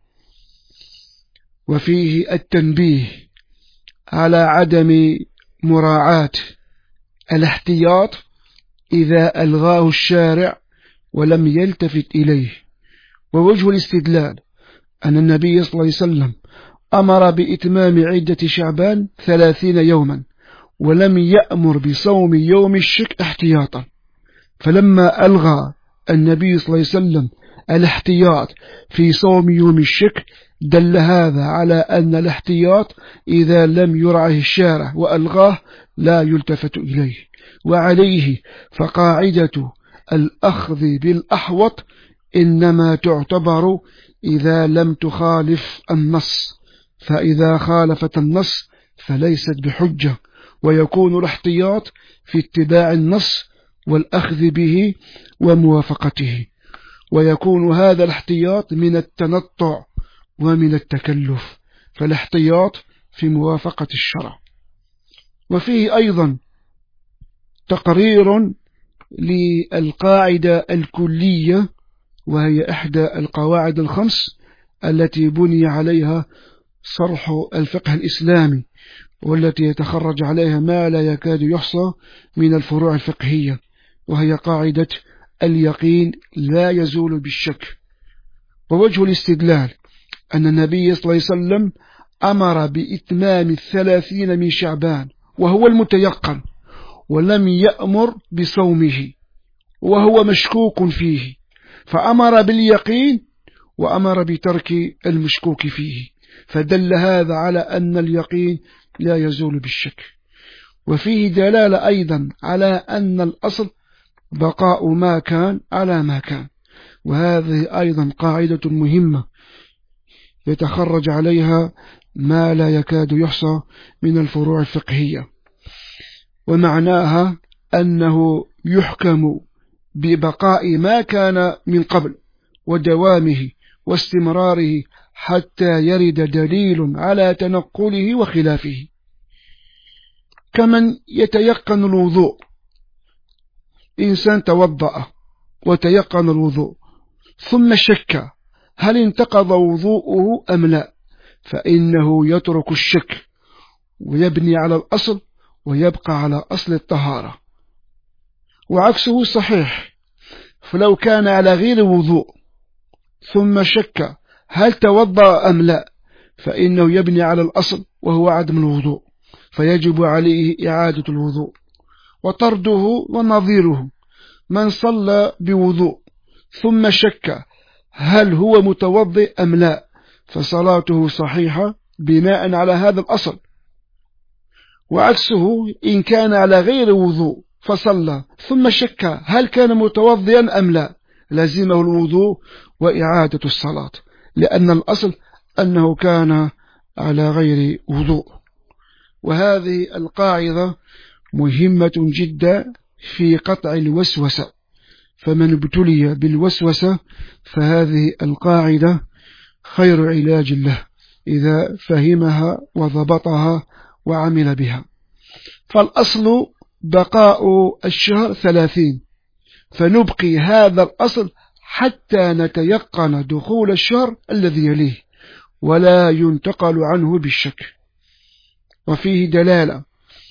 وفيه التنبيه على عدم مراعاة الاحتياط إذا ألغاه الشارع ولم يلتفت إليه. ووجه الاستدلال أن النبي صلى الله عليه وسلم أمر بإتمام عدة شعبان 30 يوما ولم يأمر بصوم يوم الشك احتياطا، فلما ألغى النبي صلى الله عليه وسلم الاحتياط في صوم يوم الشك دل هذا على أن الاحتياط إذا لم يرعه الشارع وألغاه لا يلتفت إليه. وعليه فقاعدة الأخذ بالأحوط إنما تعتبر إذا لم تخالف النص، فإذا خالفت النص فليست بحجة، ويكون الاحتياط في اتباع النص والأخذ به وموافقته، ويكون هذا الاحتياط من التنطع ومن التكلف، فالاحتياط في موافقة الشرع. وفيه أيضا تقرير للقاعدة الكلية، وهي إحدى القواعد الخمس التي بني عليها صرح الفقه الإسلامي، والتي يتخرج عليها ما لا يكاد يحصى من الفروع الفقهية، وهي قاعدة اليقين لا يزول بالشك. ووجه الاستدلال أن النبي صلى الله عليه وسلم أمر بإتمام 30 من شعبان وهو المتيقن، ولم يأمر بصومه وهو مشكوك فيه، فأمر باليقين وأمر بترك المشكوك فيه، فدل هذا على أن اليقين لا يزول بالشك. وفيه دلالة أيضا على أن الأصل بقاء ما كان على ما كان، وهذه أيضا قاعدة مهمة يتخرج عليها ما لا يكاد يحصى من الفروع الفقهية. ومعناها أنه يحكم ببقاء ما كان من قبل ودوامه واستمراره حتى يرد دليل على تنقله وخلافه، كمن يتيقن الوضوء. إنسان توضأ وتيقن الوضوء ثم شك هل انتقض وضوءه أم لا، فإنه يترك الشك ويبني على الأصل ويبقى على أصل الطهارة. وعكسه صحيح، فلو كان على غير وضوء ثم شك هل توضأ أم لا، فإنه يبني على الأصل وهو عدم الوضوء، فيجب عليه إعادة الوضوء وطرده ونظيره من صلى بوضوء ثم شك هل هو متوضئ أم لا، فصلاته صحيحة بناء على هذا الأصل. وعكسه إن كان على غير وضوء فصلى ثم شك هل كان متوضئا أم لا، لازمه الوضوء وإعادة الصلاة، لأن الأصل أنه كان على غير وضوء. وهذه القاعدة مهمة جدا في قطع الوسوسة، فمن ابتلي بالوسوسة فهذه القاعدة خير علاج له إذا فهمها وضبطها وعمل بها. فالأصل بقاء الشهر 30، فنبقي هذا الأصل حتى نتيقن دخول الشهر الذي يليه ولا ينتقل عنه بالشك. وفيه دلالة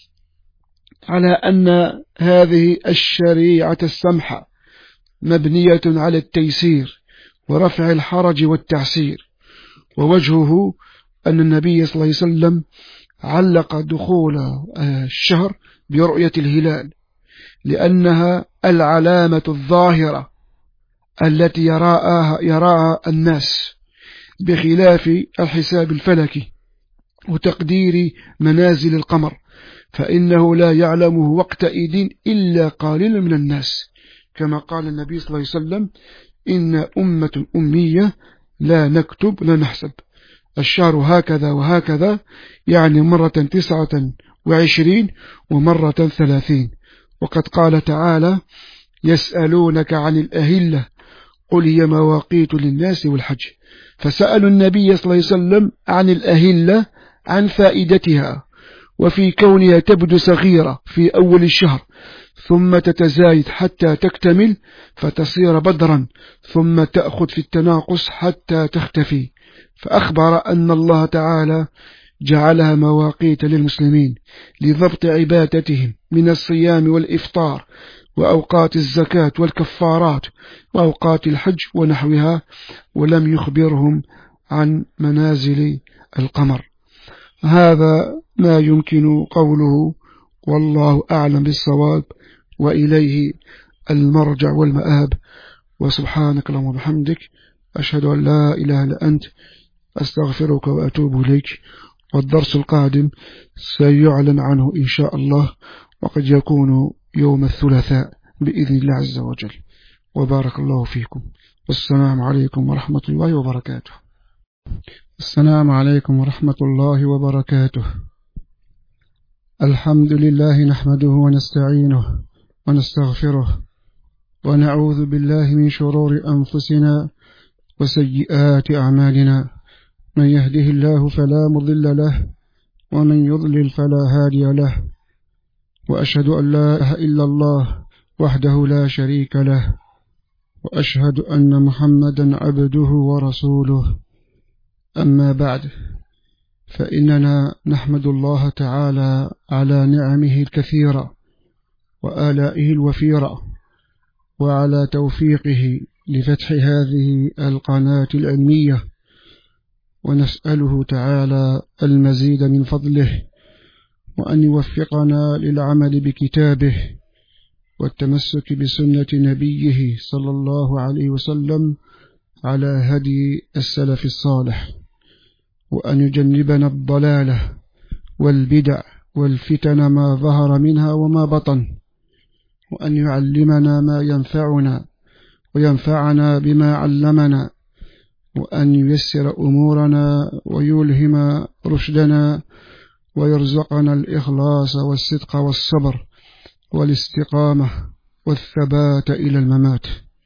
على أن هذه الشريعة السمحة مبنية على التيسير ورفع الحرج والتعسير، ووجهه أن النبي صلى الله عليه وسلم علق دخول الشهر برؤية الهلال، لأنها العلامة الظاهرة التي يراها الناس، بخلاف الحساب الفلكي وتقدير منازل القمر، فإنه لا يعلمه وقتئذ إلا قليل من الناس، كما قال النبي صلى الله عليه وسلم: إن أمة أمية لا نكتب لا نحسب. الشهر هكذا وهكذا، يعني مرة 29 ومرة 30. وقد قال تعالى: يسألونك عن الأهلة قل هي مواقيت للناس والحج. فسألوا النبي صلى الله عليه وسلم عن الأهلة، عن فائدتها، وفي كونها تبدو صغيرة في أول الشهر ثم تتزايد حتى تكتمل فتصير بدرا، ثم تأخذ في التناقص حتى تختفي. فأخبر أن الله تعالى جعلها مواقيت للمسلمين لضبط عبادتهم من الصيام والإفطار وأوقات الزكاة والكفارات وأوقات الحج ونحوها، ولم يخبرهم عن منازل القمر. هذا ما يمكن قوله، والله أعلم بالصواب، وإليه المرجع والمآب. وسبحانك اللهم وبحمدك، أشهد أن لا إله إلا أنت، أستغفرك وأتوب إليك. والدرس القادم سيعلن عنه إن شاء الله، وقد يكون يوم الثلاثاء بإذن الله عز وجل. وبارك الله فيكم، والسلام عليكم ورحمة الله وبركاته. السلام عليكم ورحمة الله وبركاته. الحمد لله نحمده ونستعينه ونستغفره، ونعوذ بالله من شرور أنفسنا وسيئات أعمالنا. من يهده الله فلا مضل له، ومن يضلل فلا هادي له. وأشهد أن لا إله إلا الله وحده لا شريك له، وأشهد أن محمدا عبده ورسوله. أما بعد، فإننا نحمد الله تعالى على نعمه الكثيرة وآلائه الوفيرة، وعلى توفيقه لفتح هذه القناة العلمية، ونسأله تعالى المزيد من فضله، وأن يوفقنا للعمل بكتابه والتمسك بسنة نبيه صلى الله عليه وسلم على هدي السلف الصالح، وأن يجنبنا الضلالة والبدع والفتن ما ظهر منها وما بطن، وأن يعلمنا ما ينفعنا وينفعنا بما علمنا، وأن ييسر أمورنا ويلهم رشدنا، ويرزقنا الإخلاص والصدق والصبر والاستقامة والثبات إلى الممات.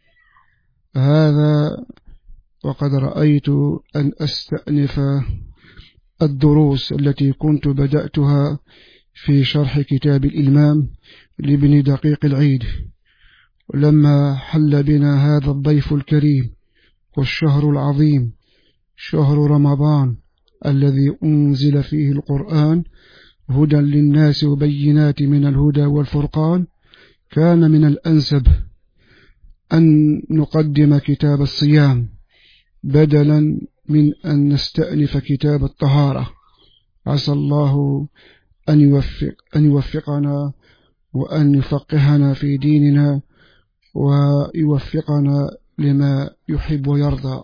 هذا وقد رأيت أن أستأنف الدروس التي كنت بدأتها في شرح كتاب الإلمام لابن دقيق العيد، ولما حل بنا هذا الضيف الكريم والشهر العظيم شهر رمضان الذي أنزل فيه القرآن هدى للناس وبينات من الهدى والفرقان، كان من الأنسب أن نقدم كتاب الصيام بدلا من أن نستأنف كتاب الطهارة. عسى الله أن يوفقنا وأن يفقهنا في ديننا، ويوفقنا لما يحب ويرضى.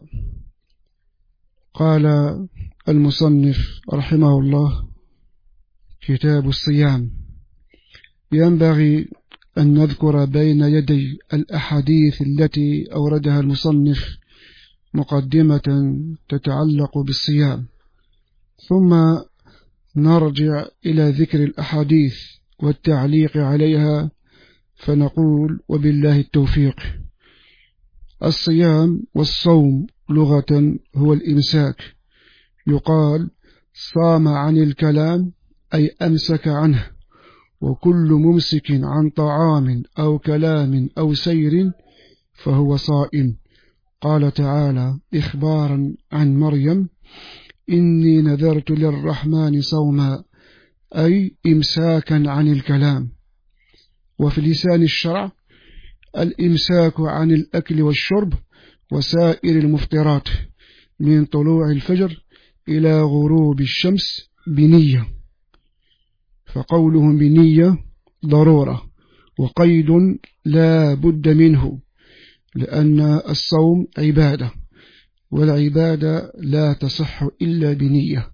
قال المصنف رحمه الله: كتاب الصيام. ينبغي أن نذكر بين يدي الأحاديث التي أوردها المصنف مقدمة تتعلق بالصيام، ثم نرجع إلى ذكر الأحاديث والتعليق عليها، فنقول: وبالله التوفيق. الصيام والصوم لغة هو الإمساك. يقال: صام عن الكلام، أي أمسك عنه، وكل ممسك عن طعام أو كلام أو سير فهو صائم. قال تعالى إخبارا عن مريم: إني نذرت للرحمن صوما، أي إمساكا عن الكلام. وفي لسان الشرع: الإمساك عن الأكل والشرب وسائر المفطرات من طلوع الفجر إلى غروب الشمس بنية. فقولهم بنية ضرورة وقيد لا بد منه، لأن الصوم عبادة، والعبادة لا تصح إلا بنية،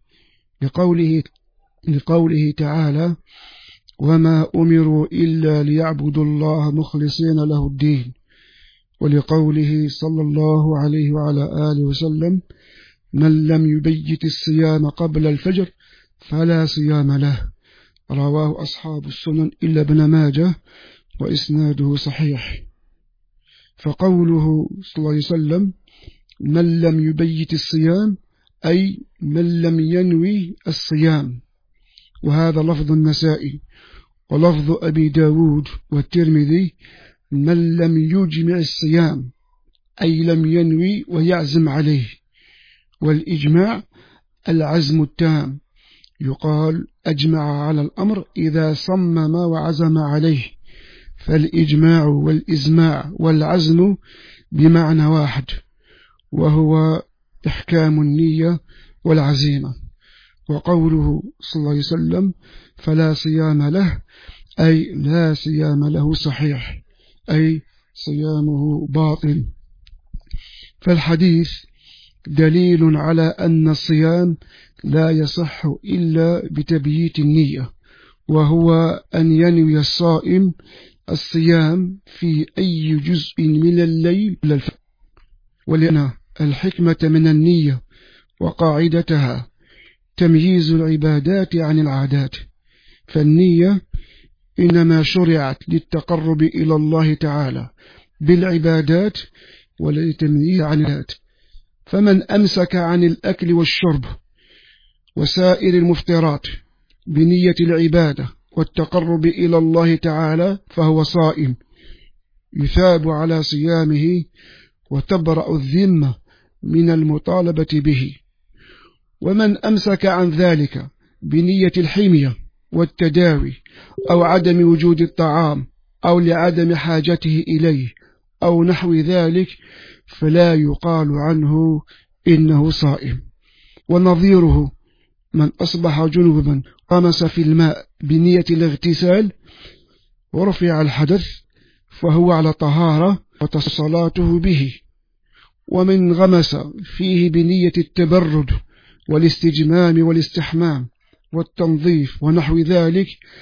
لقوله تعالى: وما أمروا إلا ليعبدوا الله مخلصين له الدين، ولقوله صلى الله عليه وعلى آله وسلم: من لم يبيت الصيام قبل الفجر فلا صيام له. رواه أصحاب السنن إلا ابن ماجه، وإسناده صحيح. فقوله صلى الله عليه وسلم: من لم يبيت الصيام، أي من لم ينوي الصيام. وهذا لفظ النسائي. ولفظ أبي داود والترمذي: من لم يجمع الصيام، أي لم ينوي ويعزم عليه. والإجماع العزم التام. يقال: أجمع على الأمر إذا صمم وعزم عليه. فالإجماع والإزماع والعزم بمعنى واحد، وهو إحكام النية والعزيمة. وقوله صلى الله عليه وسلم: فلا صيام له، أي لا صيام له صحيح، أي صيامه باطل. فالحديث دليل على أن الصيام لا يصح إلا بتبييت النية، وهو أن ينوي الصائم الصيام في أي جزء من الليل للفجر. ولأن الحكمة من النية وقاعدتها تمييز العبادات عن العادات، فالنية إنما شرعت للتقرب إلى الله تعالى بالعبادات ولتمييز عن العادات. فمن أمسك عن الأكل والشرب وسائر المفطرات بنية العبادة والتقرب إلى الله تعالى فهو صائم، يثاب على صيامه وتبرأ الذمة من المطالبة به. ومن أمسك عن ذلك بنية الحمية والتداوي، أو عدم وجود الطعام، أو لعدم حاجته إليه، أو نحو ذلك، فلا يقال عنه إنه صائم. ونظيره من أصبح جنوبا غمس في الماء بنية الاغتسال ورفع الحدث فهو على طهارة وتصلاته به. ومن غمس فيه بنية التبرد والاستجمام والاستحمام والتنظيف ونحو ذلك،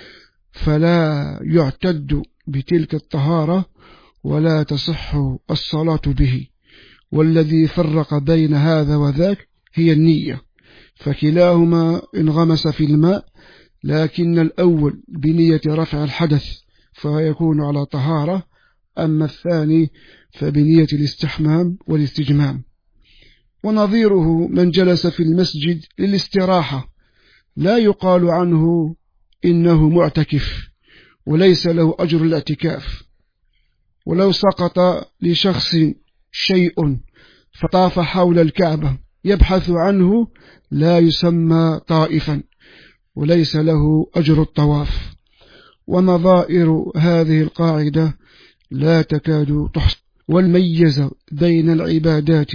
فلا يعتد بتلك الطهارة ولا تصح الصلاة به. والذي فرق بين هذا وذاك هي النية، فكلاهما انغمس في الماء، لكن الأول بنية رفع الحدث فيكون على طهارة، أما الثاني فبنية الاستحمام والاستجمام. ونظيره من جلس في المسجد للاستراحة لا يقال عنه إنه معتكف، وليس له أجر الاعتكاف. ولو سقط لشخص شيء فطاف حول الكعبة يبحث عنه لا يسمى طائفا، وليس له أجر الطواف. ونظائر هذه القاعدة لا تكاد تحصى. والميز بين العبادات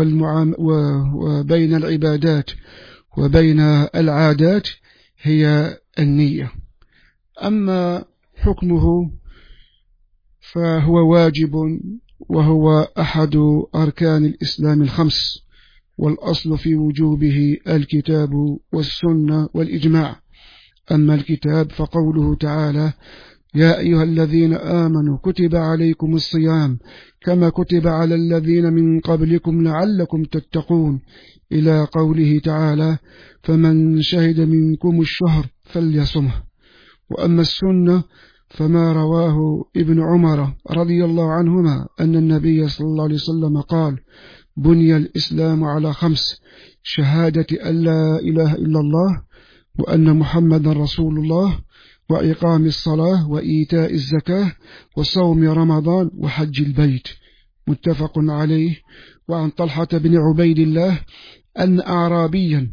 وبين العبادات وبين العادات هي النية. أما حكمه فهو واجب، وهو أحد أركان الإسلام الخمس، والأصل في وجوبه الكتاب والسنة والإجماع. أما الكتاب فقوله تعالى: يا أيها الذين آمنوا كتب عليكم الصيام كما كتب على الذين من قبلكم لعلكم تتقون، إلى قوله تعالى: فمن شهد منكم الشهر فليصمه. وأما السنة فما رواه ابن عمر رضي الله عنهما أن النبي صلى الله عليه وسلم قال: بني الإسلام على 5: شهادة أن لا إله إلا الله وأن محمد رسول الله، وإقام الصلاة، وإيتاء الزكاة، وصوم رمضان، وحج البيت. متفق عليه. وعن طلحة بن عبيد الله أن أعرابيا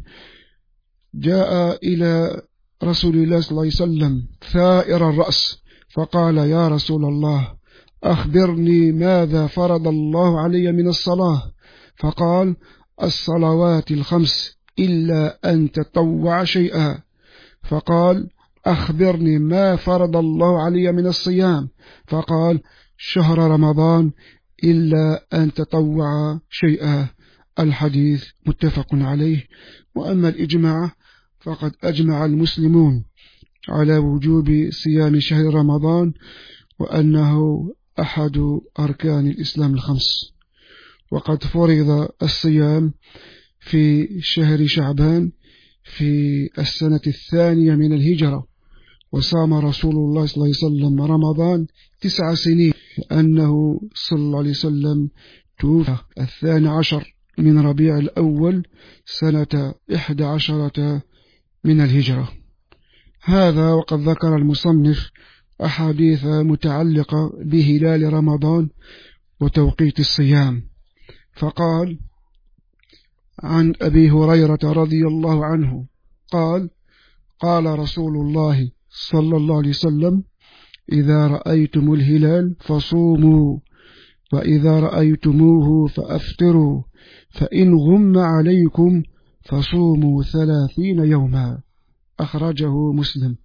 جاء إلى رسول الله صلى الله عليه وسلم ثائر الرأس فقال: يا رسول الله، أخبرني ماذا فرض الله علي من الصلاة؟ فقال: الصلوات الخمس إلا أن تطوع شيئا. فقال: أخبرني ما فرض الله علي من الصيام؟ فقال: شهر رمضان إلا أن تطوع شيئا. الحديث متفق عليه. وأما الإجماع فقد أجمع المسلمون على وجوب صيام شهر رمضان، وأنه أحد أركان الإسلام الخمس. وقد فرض الصيام في شهر شعبان في السنة 2 من الهجرة، وصام رسول الله صلى الله عليه وسلم رمضان 9 سنين، لأنه صلى الله عليه وسلم توفي 12 من ربيع الأول سنة 11 من الهجرة. هذا وقد ذكر المصنف أحاديث متعلقة بهلال رمضان وتوقيت الصيام. فقال: عن أبي هريرة رضي الله عنه قال: قال رسول الله صلى الله عليه وسلم: إذا رأيتم الهلال فصوموا، وإذا رأيتموه فأفطروا، فإن غم عليكم فصوموا 30 يوما. أخرجه مسلم.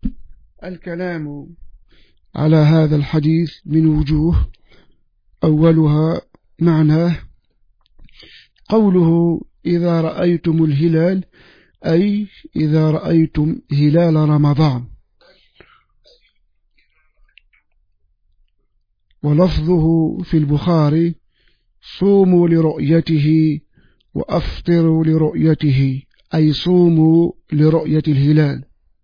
الكلام على هذا الحديث من وجوه. أولها معناه قوله: إذا رأيتم الهلال، أي إذا رأيتم هلال رمضان. ولفظه في البخاري: صوموا لرؤيته وأفطروا لرؤيته، أي صوموا لرؤية الهلال.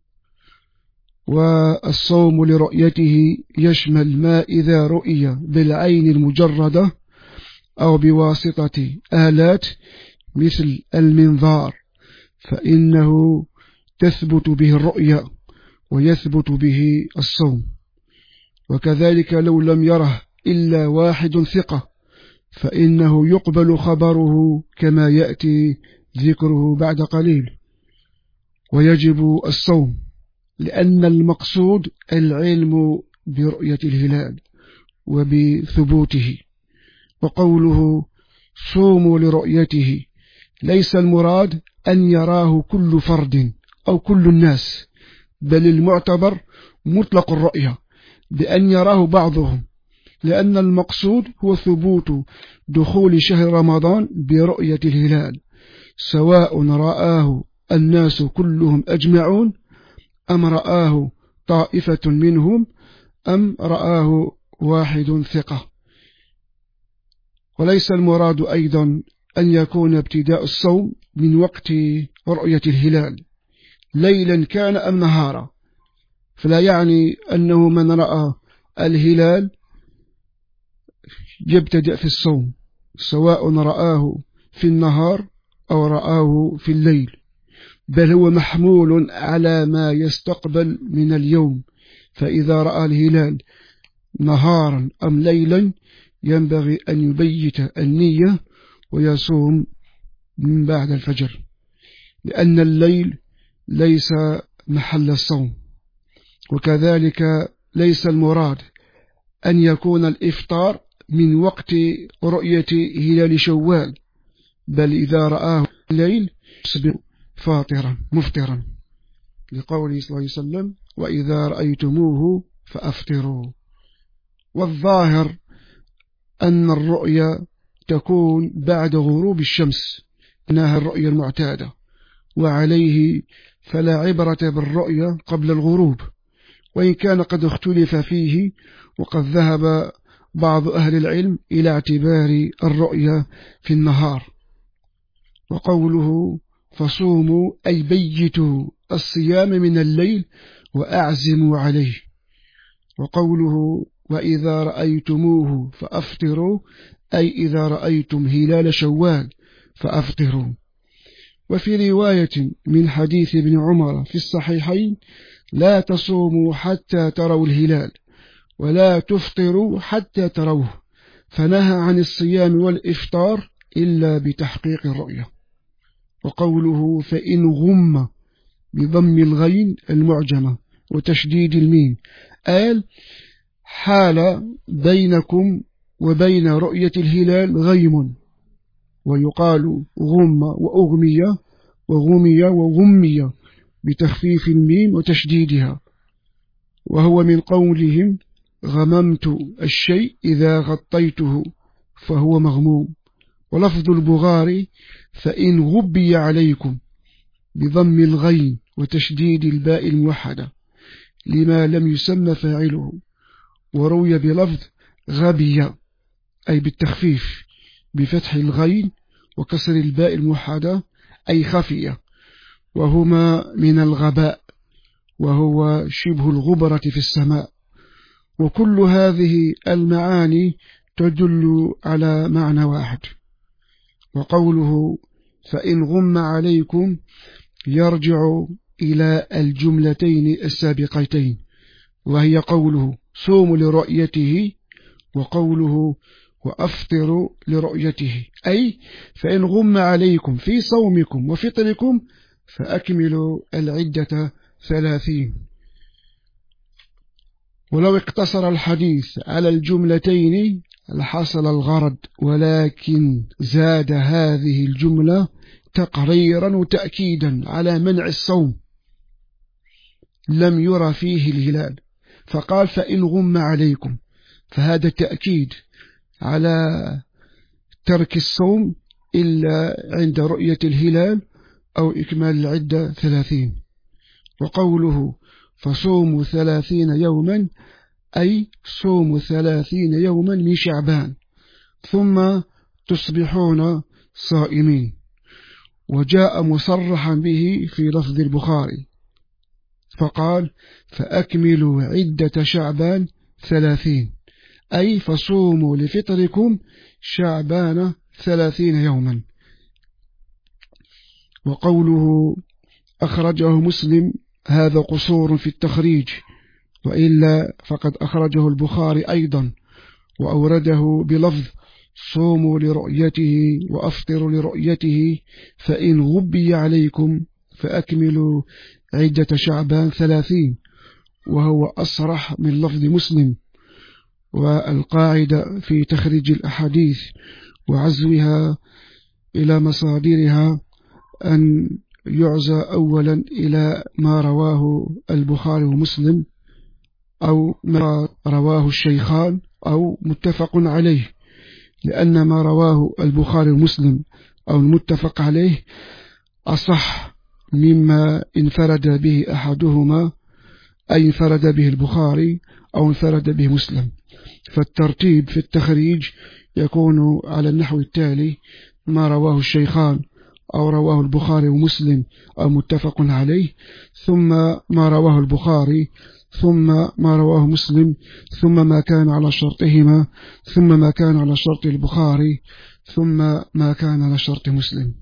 والصوم لرؤيته يشمل ما إذا رؤي بالعين المجردة أو بواسطة آلات مثل المنظار، فإنه تثبت به الرؤية ويثبت به الصوم. وكذلك لو لم يره إلا واحد ثقة فإنه يقبل خبره كما يأتي ذكره بعد قليل. ويجب الصوم لأن المقصود العلم برؤية الهلال وبثبوته. وقوله صوموا لرؤيته ليس المراد أن يراه كل فرد أو كل الناس، بل المعتبر مطلق الرؤية بأن يراه بعضهم، لأن المقصود هو ثبوت دخول شهر رمضان برؤية الهلال، سواء رآه الناس كلهم أجمعون أم رآه طائفة منهم أم رآه واحد ثقة. وليس المراد أيضا أن يكون ابتداء الصوم من وقت رؤية الهلال ليلا كان أم نهارا، فلا يعني أنه من رأى الهلال يبتدأ في الصوم، سواء رآه في النهار أو رآه في الليل، بل هو محمول على ما يستقبل من اليوم. فإذا رأى الهلال نهارا أم ليلا ينبغي أن يبيت النية ويصوم من بعد الفجر، لأن الليل ليس محل الصوم. وكذلك ليس المراد أن يكون الإفطار من وقت رؤية هلال شوال، بل إذا رآه الليل يصبح فاطرا مفطرا، لقوله صلى الله عليه وسلم: وإذا رأيتموه فأفطروا. والظاهر أن الرؤيا تكون بعد غروب الشمس، إنها الرؤيا المعتادة، وعليه فلا عبرة بالرؤيا قبل الغروب، وإن كان قد اختلف فيه، وقد ذهب بعض أهل العلم إلى اعتبار الرؤيا في النهار. وقوله فصوموا أي بيتوا الصيام من الليل وأعزموا عليه. وقوله وإذا رأيتموه فأفطروا أي إذا رأيتم هلال شوال فأفطروا. وفي رواية من حديث ابن عمر في الصحيحين لا تصوموا حتى تروا الهلال ولا تفطروا حتى تروه، فنهى عن الصيام والإفطار إلا بتحقيق الرؤية. وقوله فإن غم بضم الغين المعجمة وتشديد الميم قال حال بينكم وبين رؤية الهلال غيم، ويقال غم وأغمية وغمية وغمية بتخفيف الميم وتشديدها، وهو من قولهم غممت الشيء إذا غطيته فهو مغموم. ولفظ البخاري فإن غبي عليكم بضم الغين وتشديد الباء الموحدة لما لم يسمى فاعله، وروي بلفظ غبي أي بالتخفيف بفتح الغين وكسر الباء الموحدة أي خفية، وهما من الغباء وهو شبه الغبرة في السماء. وكل هذه المعاني تدل على معنى واحد. وقوله فإن غم عليكم يرجع إلى الجملتين السابقتين، وهي قوله صوموا لرؤيته وقوله وأفطروا لرؤيته، أي فإن غم عليكم في صومكم وفطركم فأكملوا العدة 30. ولو اقتصر الحديث على الجملتين لحصل الغرض، ولكن زاد هذه الجملة تقريرا وتأكيدا على منع الصوم لم يرى فيه الهلال، فقال فإن غم عليكم، فهذا تأكيد على ترك الصوم إلا عند رؤية الهلال أو إكمال العدة 30. وقوله فصوموا 30 يوما أي صوموا 30 يوما من شعبان ثم تصبحون صائمين. وجاء مصرحا به في لفظ البخاري فقال فأكملوا عدة شعبان 30 أي فصوموا لفطركم شعبان 30 يوما. وقوله أخرجه مسلم هذا قصور في التخريج، وإلا فقد أخرجه البخاري أيضا وأورده بلفظ صوموا لرؤيته وأفطروا لرؤيته فإن غبي عليكم فأكملوا عدة شعبان 30، وهو أصرح من لفظ مسلم. والقاعدة في تخريج الأحاديث وعزوها إلى مصادرها أن يعزى أولا إلى ما رواه البخاري ومسلم أو ما رواه الشيخان أو متفق عليه، لأن ما رواه البخاري ومسلم أو المتفق عليه أصح مما انفرد به أحدهما، أي انفرد به البخاري أو انفرد به مسلم. فالترتيب في التخريج يكون على النحو التالي: ما رواه الشيخان أو رواه البخاري ومسلم أو متفق عليه، ثم ما رواه البخاري، ثم ما رواه مسلم، ثم ما كان على شرطهما، ثم ما كان على شرط البخاري، ثم ما كان على شرط مسلم.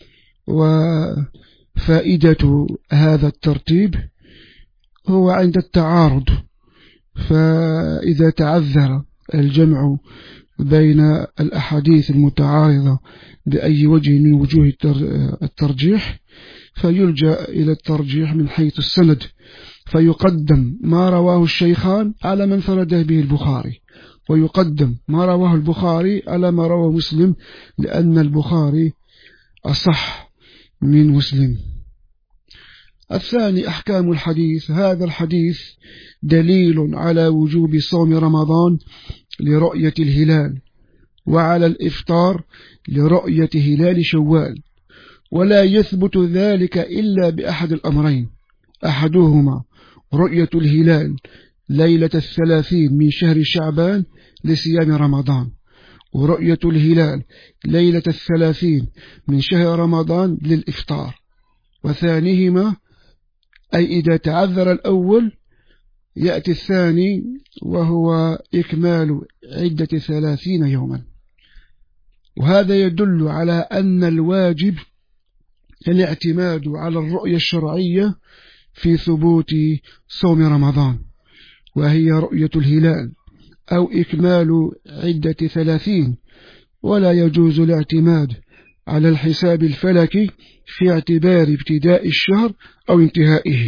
وفائدة هذا الترتيب هو عند التعارض، فإذا تعذر الجمع بين الأحاديث المتعارضة بأي وجه من وجوه الترجيح فيلجأ إلى الترجيح من حيث السند، فيقدم ما رواه الشيخان على من فرده به البخاري، ويقدم ما رواه البخاري على ما رواه مسلم، لأن البخاري أصح من مسلم. الثاني أحكام الحديث. هذا الحديث دليل على وجوب صوم رمضان لرؤية الهلال، وعلى الإفطار لرؤية هلال شوال، ولا يثبت ذلك إلا بأحد الأمرين: أحدهما رؤية الهلال ليلة 30 من شهر شعبان لصيام رمضان، ورؤية الهلال ليلة 30 من شهر رمضان للإفطار. وثانيهما، أي إذا تعذر الأول يأتي الثاني وهو إكمال عدة 30 يوما. وهذا يدل على أن الواجب الاعتماد على الرؤية الشرعية في ثبوت صوم رمضان، وهي رؤية الهلال أو إكمال عدة 30، ولا يجوز الاعتماد على الحساب الفلكي في اعتبار ابتداء الشهر أو انتهائه.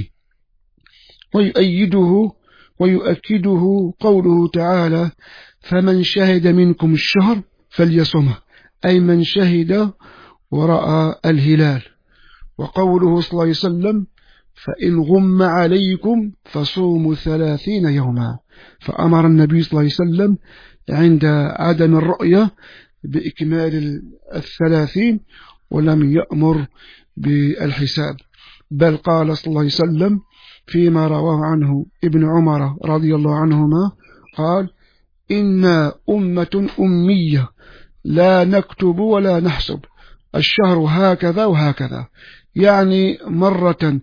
ويؤكده قوله تعالى: فمن شهد منكم الشهر فليصمه، أي من شهد ورأى الهلال. وقوله صلى الله عليه وسلم: فإن غم عليكم فصوموا 30 يوما، فأمر النبي صلى الله عليه وسلم عند عدم الرؤية بإكمال 30، ولم يأمر بالحساب، بل قال صلى الله عليه وسلم فيما رواه عنه ابن عمر رضي الله عنهما قال: إنا أمة أمية لا نكتب ولا نحسب، الشهر هكذا وهكذا، يعني مرة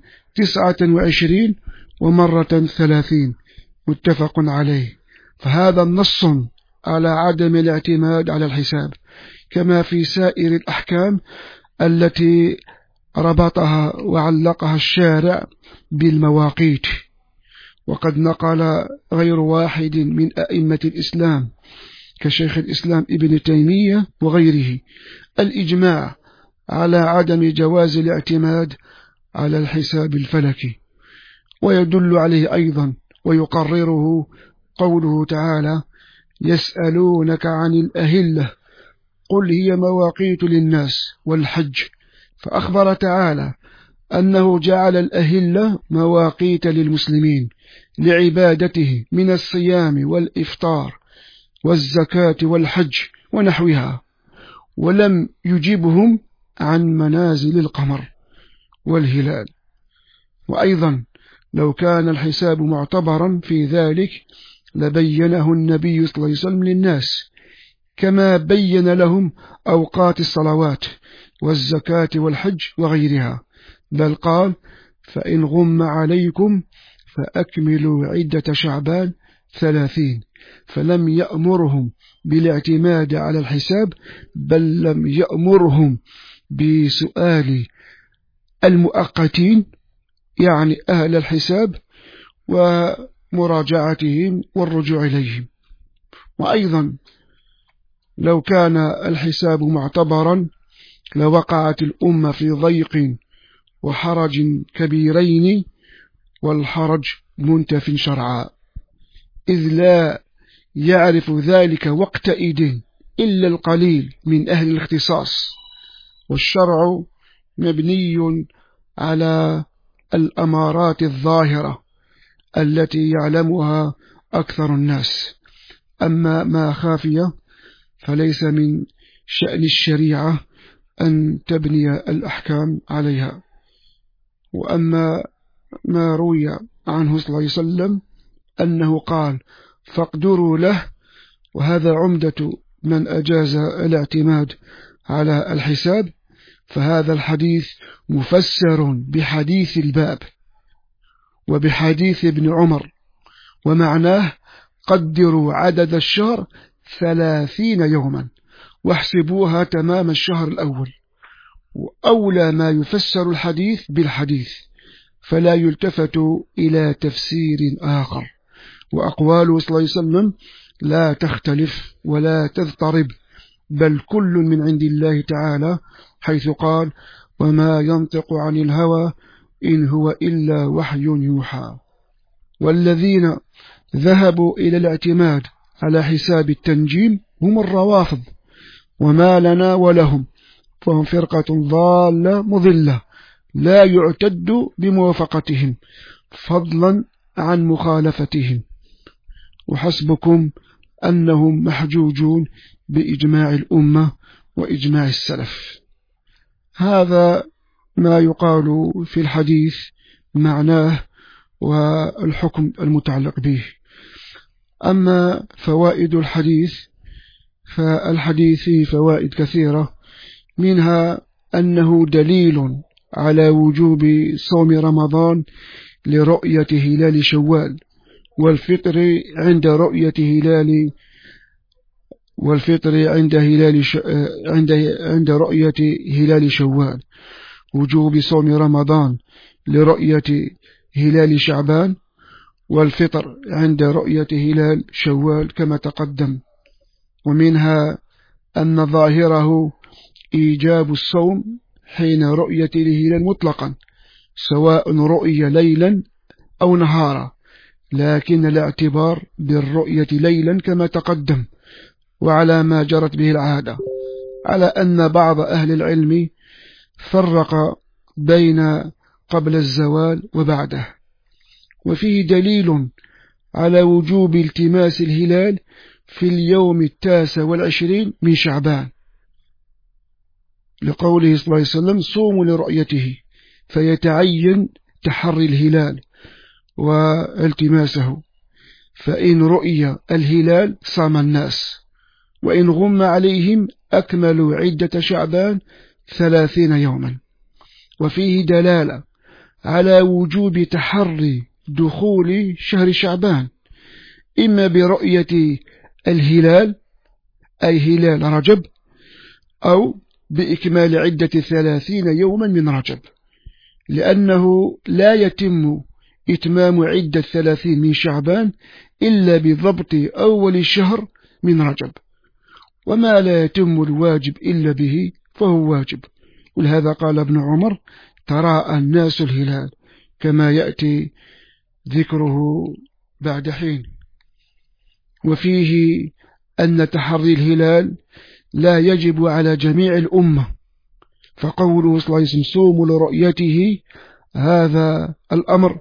29 ومرة 30، متفق عليه. فهذا النص على عدم الاعتماد على الحساب، كما في سائر الأحكام التي ربطها وعلقها الشارع بالمواقيت. وقد نقل غير واحد من أئمة الإسلام كشيخ الإسلام ابن تيمية وغيره الإجماع على عدم جواز الاعتماد على الحساب الفلكي. ويدل عليه أيضا ويقرره قوله تعالى: يسألونك عن الأهلة قل هي مواقيت للناس والحج، فأخبر تعالى أنه جعل الأهلة مواقيت للمسلمين لعبادته من الصيام والإفطار والزكاة والحج ونحوها، ولم يجبهم عن منازل القمر والهلال. وأيضا لو كان الحساب معتبرا في ذلك لبينه النبي صلى الله عليه وسلم للناس، كما بين لهم أوقات الصلوات والزكاة والحج وغيرها، بل قال: فإن غم عليكم فأكملوا عدة شعبان 30، فلم يأمرهم بالاعتماد على الحساب، بل لم يأمرهم بسؤال المؤقتين يعني أهل الحساب ومراجعتهم والرجوع إليهم. وأيضا لو كان الحساب معتبرا لوقعت الأمة في ضيق وحرج كبيرين، والحرج منتف شرعا، إذ لا يعرف ذلك وقتئذ إلا القليل من أهل الاختصاص، والشرع مبني على الأمارات الظاهرة التي يعلمها أكثر الناس، أما ما خافية فليس من شأن الشريعة أن تبني الأحكام عليها. وأما ما روي عنه صلى الله عليه وسلم أنه قال: فاقدروا له، وهذا عمدة من أجاز الاعتماد على الحساب، فهذا الحديث مفسر بحديث الباب وبحديث ابن عمر، ومعناه: قدروا عدد الشهر 30 يوما واحسبوها تمام الشهر الأول. وأولى ما يفسر الحديث بالحديث، فلا يلتفت إلى تفسير آخر. وأقواله صلى الله عليه وسلم لا تختلف ولا تضطرب، بل كل من عند الله تعالى، حيث قال: وما ينطق عن الهوى إن هو إلا وحي يوحى. والذين ذهبوا إلى الاعتماد على حساب التنجيم هم الروافض، وما لنا ولهم، فهم فرقة ضالة مضلة لا يعتد بموافقتهم فضلا عن مخالفتهم، وحسبكم أنهم محجوجون بإجماع الأمة وإجماع السلف. هذا ما يقال في الحديث معناه والحكم المتعلق به. أما فوائد الحديث، فالحديث فيه فوائد كثيرة، منها أنه دليل على وجوب صوم رمضان لرؤية هلال شوال، والفطر عند رؤية هلال شوال، وجوب صوم رمضان لرؤية هلال شعبان، والفطر عند رؤية هلال شوال كما تقدم. ومنها أن ظاهره إيجاب الصوم حين رؤية الهلال مطلقا، سواء رؤية ليلا أو نهارا، لكن الاعتبار بالرؤية ليلا كما تقدم، وعلى ما جرت به العادة، على أن بعض أهل العلم فرق بين قبل الزوال وبعده. وفيه دليل على وجوب التماس الهلال في اليوم 29 من شعبان، لقوله صلى الله عليه وسلم: صوموا لرؤيته، فيتعين تحري الهلال والتماسه، فإن رؤي الهلال صام الناس، وإن غم عليهم أكملوا عدة شعبان 30 يوما. وفيه دلالة على وجوب تحري دخول شهر شعبان، إما برؤية الهلال أي هلال رجب، أو بإكمال عدة 30 يوما من رجب، لأنه لا يتم إتمام عدة 30 من شعبان إلا بضبط أول الشهر من رجب، وما لا يتم الواجب إلا به فهو واجب. ولهذا قال ابن عمر: تراءى الناس الهلال، كما يأتي ذكره بعد حين. وفيه أن تحري الهلال لا يجب على جميع الأمة، فقوله صلى الله عليه وسلم: صوموا لرؤيته، هذا الأمر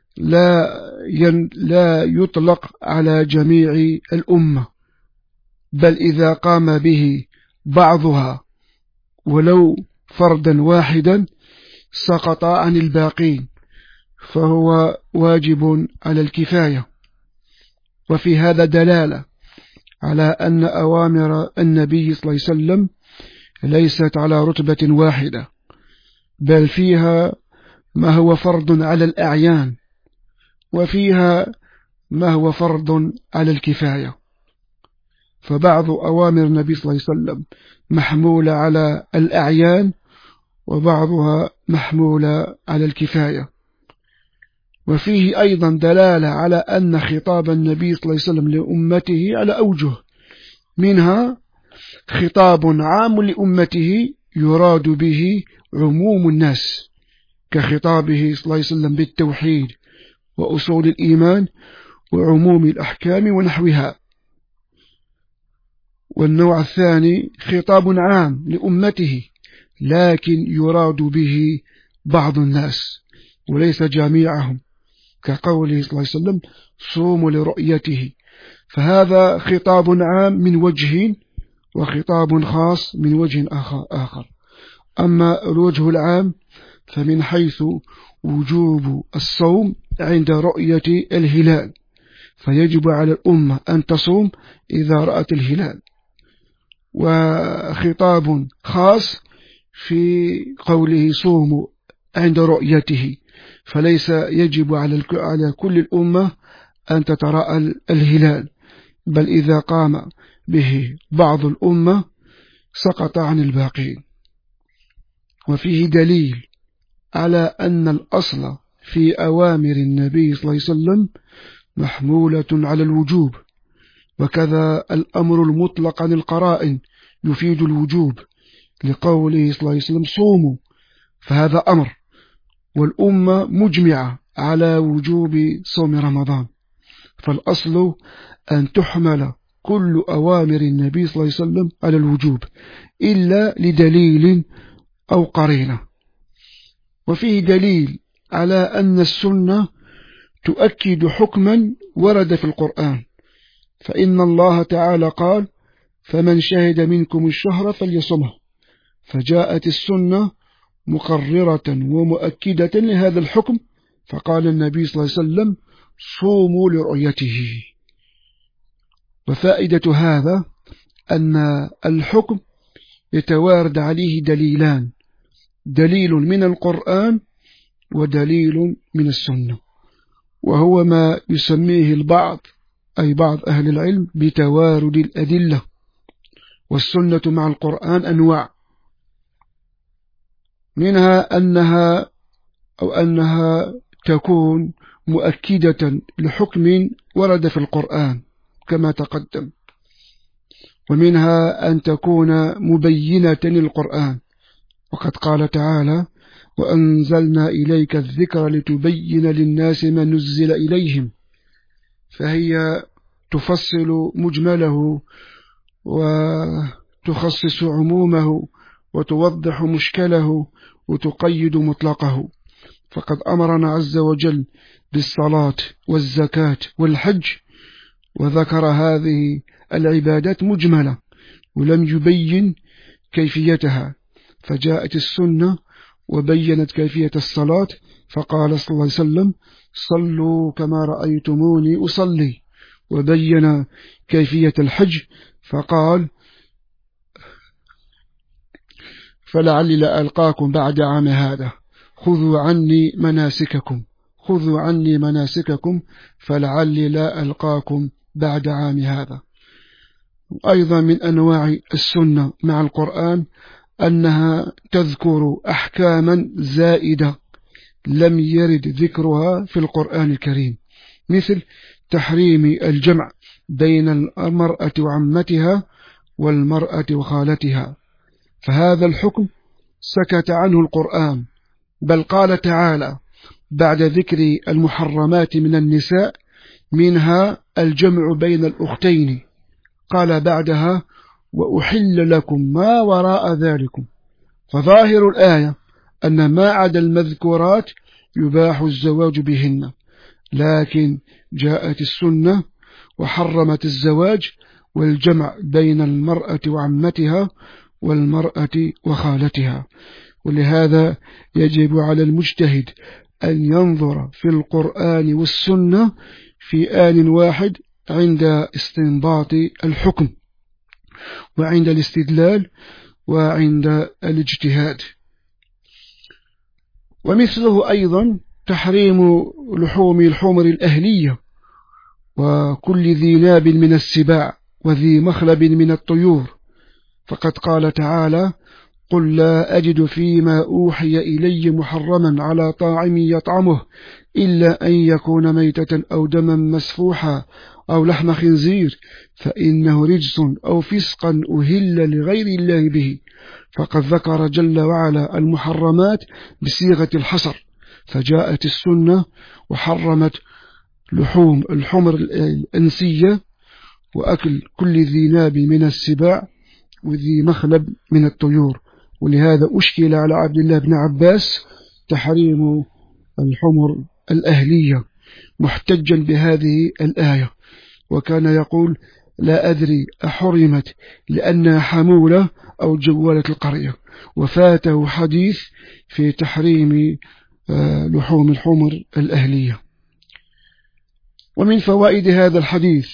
لا يطلق على جميع الأمة، بل إذا قام به بعضها ولو فردا واحدا سقط عن الباقين، فهو واجب على الكفاية. وفي هذا دلالة على أن أوامر النبي صلى الله عليه وسلم ليست على رتبة واحدة، بل فيها ما هو فرض على الأعيان، وفيها ما هو فرض على الكفاية. فبعض أوامر النبي صلى الله عليه وسلم محمولة على الأعيان، وبعضها محمولة على الكفاية. وفيه أيضا دلالة على أن خطاب النبي صلى الله عليه وسلم لأمته على أوجه، منها خطاب عام لأمته يراد به عموم الناس، كخطابه صلى الله عليه وسلم بالتوحيد وأصول الإيمان وعموم الأحكام ونحوها. والنوع الثاني خطاب عام لأمته، لكن يراد به بعض الناس وليس جميعهم، كقوله صلى الله عليه وسلم: صوموا لرؤيته، فهذا خطاب عام من وجه، وخطاب خاص من وجه آخر. أما الوجه العام فمن حيث وجوب الصوم عند رؤية الهلال، فيجب على الأمة أن تصوم إذا رأت الهلال. وخطاب خاص في قوله صوموا عند رؤيته، فليس يجب على كل الأمة أن تتراءى الهلال، بل إذا قام به بعض الأمة سقط عن الباقين. وفيه دليل على أن الأصل في أوامر النبي صلى الله عليه وسلم محمولة على الوجوب، وكذا الأمر المطلق عن القرائن يفيد الوجوب، لقوله صلى الله عليه وسلم: صوموا، فهذا أمر، والأمة مجمعة على وجوب صوم رمضان، فالأصل أن تحمل كل أوامر النبي صلى الله عليه وسلم على الوجوب إلا لدليل أو قرينة. وفيه دليل على أن السنة تؤكد حكما ورد في القرآن، فإن الله تعالى قال: فمن شهد منكم الشهر فليصمه، فجاءت السنة مقررة ومؤكدة لهذا الحكم، فقال النبي صلى الله عليه وسلم: صوموا لرؤيته. وفائدة هذا أن الحكم يتوارد عليه دليلان: دليل من القرآن ودليل من السنة، وهو ما يسميه البعض أي بعض أهل العلم بتوارد الأدلة. والسنة مع القرآن أنواع، منها أنها تكون مؤكدة لحكم ورد في القرآن كما تقدم، ومنها أن تكون مبينة للقرآن، وقد قال تعالى: وأنزلنا إليك الذكر لتبين للناس ما نزل إليهم، فهي تفصل مجمله وتخصص عمومه وتوضح مشكله وتقيد مطلقه. فقد أمرنا عز وجل بالصلاة والزكاة والحج، وذكر هذه العبادات مجملة ولم يبين كيفيتها، فجاءت السنة وبينت كيفية الصلاة، فقال صلى الله عليه وسلم: صلوا كما رأيتموني أصلي. وبين كيفية الحج فقال: فلعلي لا ألقاكم بعد عام هذا، خذوا عني مناسككم فلعلي لا ألقاكم بعد عام هذا. أيضا من أنواع السنة مع القرآن أنها تذكر أحكاما زائدة لم يرد ذكرها في القرآن الكريم، مثل تحريم الجمع بين المرأة وعمتها والمرأة وخالتها، فهذا الحكم سكت عنه القرآن، بل قال تعالى بعد ذكر المحرمات من النساء منها الجمع بين الأختين، قال بعدها: وأحل لكم ما وراء ذلكم. فظاهر الآية أن ما عدا المذكورات يباح الزواج بهن، لكن جاءت السنة وحرمت الزواج والجمع بين المرأة وعمتها والمرأة وخالتها. ولهذا يجب على المجتهد أن ينظر في القرآن والسنة في آن واحد عند استنباط الحكم وعند الاستدلال وعند الاجتهاد. ومثله أيضا تحريم لحوم الحمر الأهلية وكل ذي ناب من السباع وذي مخلب من الطيور، فقد قال تعالى: قل لا أجد فيما أوحي إلي محرما على طاعم يطعمه إلا أن يكون ميتة أو دما مسفوحا أو لحم خنزير فإنه رجس أو فسقا أهل لغير الله به. فقد ذكر جل وعلا المحرمات بصيغة الحصر، فجاءت السنة وحرمت لحوم الحمر الأنسية وأكل كل ذي ناب من السباع وذي مخلب من الطيور. ولهذا أشكل على عبد الله بن عباس تحريم الحمر الأهلية محتجا بهذه الآية، وكان يقول: لا أدري أحرمت لأنها حمولة أو جوالة القرية، وفاته حديث في تحريم لحوم الحمر الأهلية. ومن فوائد هذا الحديث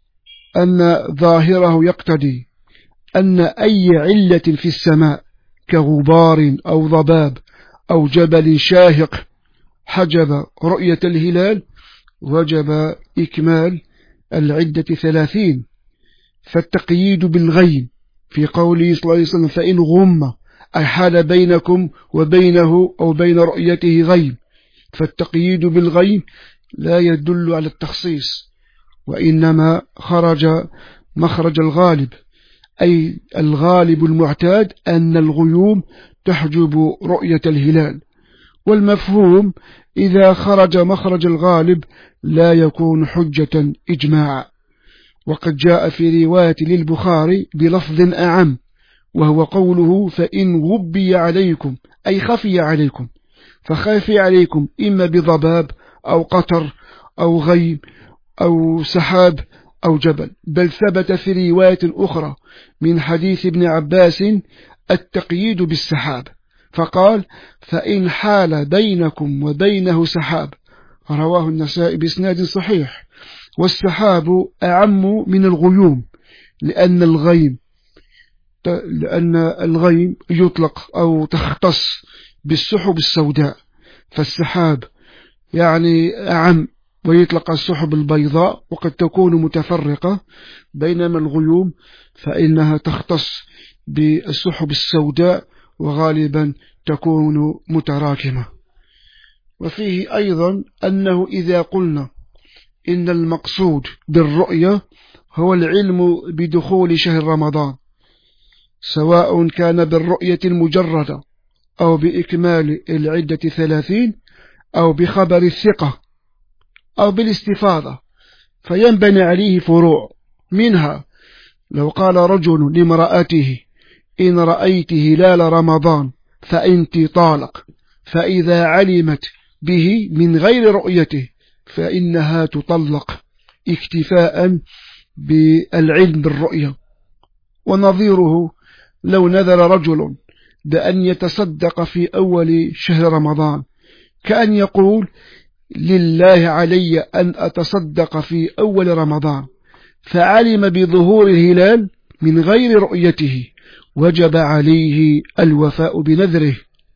أن ظاهره يقتضي أن أي علة في السماء كغبار أو ضباب أو جبل شاهق حجب رؤية الهلال وجب إكمال العدة 30. فالتقييد بالغيم في قوله صلى الله عليه وسلم: فإن غم أي حال بينكم وبينه أو بين رؤيته غيم، فالتقييد بالغيم لا يدل على التخصيص، وإنما خرج مخرج الغالب، أي الغالب المعتاد أن الغيوم تحجب رؤية الهلال، والمفهوم إذا خرج مخرج الغالب لا يكون حجة إجماعا. وقد جاء في رواية للبخاري بلفظ أعم، وهو قوله: فإن غبي عليكم أي خفي عليكم، فخافي عليكم إما بضباب أو قطر أو غيم أو سحاب أو جبل. بل ثبت في رواية أخرى من حديث ابن عباس التقييد بالسحاب، فقال: فإن حال بينكم وبينه سحاب. رواه النسائي بإسناد صحيح. والسحاب أعم من الغيوم، لأن الغيم يطلق أو تختص بالسحب السوداء، فالسحاب يعني أعم ويطلق السحب البيضاء وقد تكون متفرقة، بينما الغيوم فإنها تختص بالسحب السوداء وغالبا تكون متراكمة. وفيه أيضا أنه إذا قلنا إن المقصود بالرؤية هو العلم بدخول شهر رمضان، سواء كان بالرؤية المجردة أو بإكمال العدة 30 أو بخبر الثقة أو بالاستفاضة، فينبني عليه فروع، منها لو قال رجل لامرأته: إن رأيت هلال رمضان فأنت طالق، فإذا علمت به من غير رؤيته فإنها تطلق، اكتفاء بالعلم بالرؤية. ونظيره لو نذر رجل بأن يتصدق في أول شهر رمضان، كأن يقول: لله علي أن أتصدق في أول رمضان، فعلم بظهور الهلال من غير رؤيته، وجب عليه الوفاء بنذره.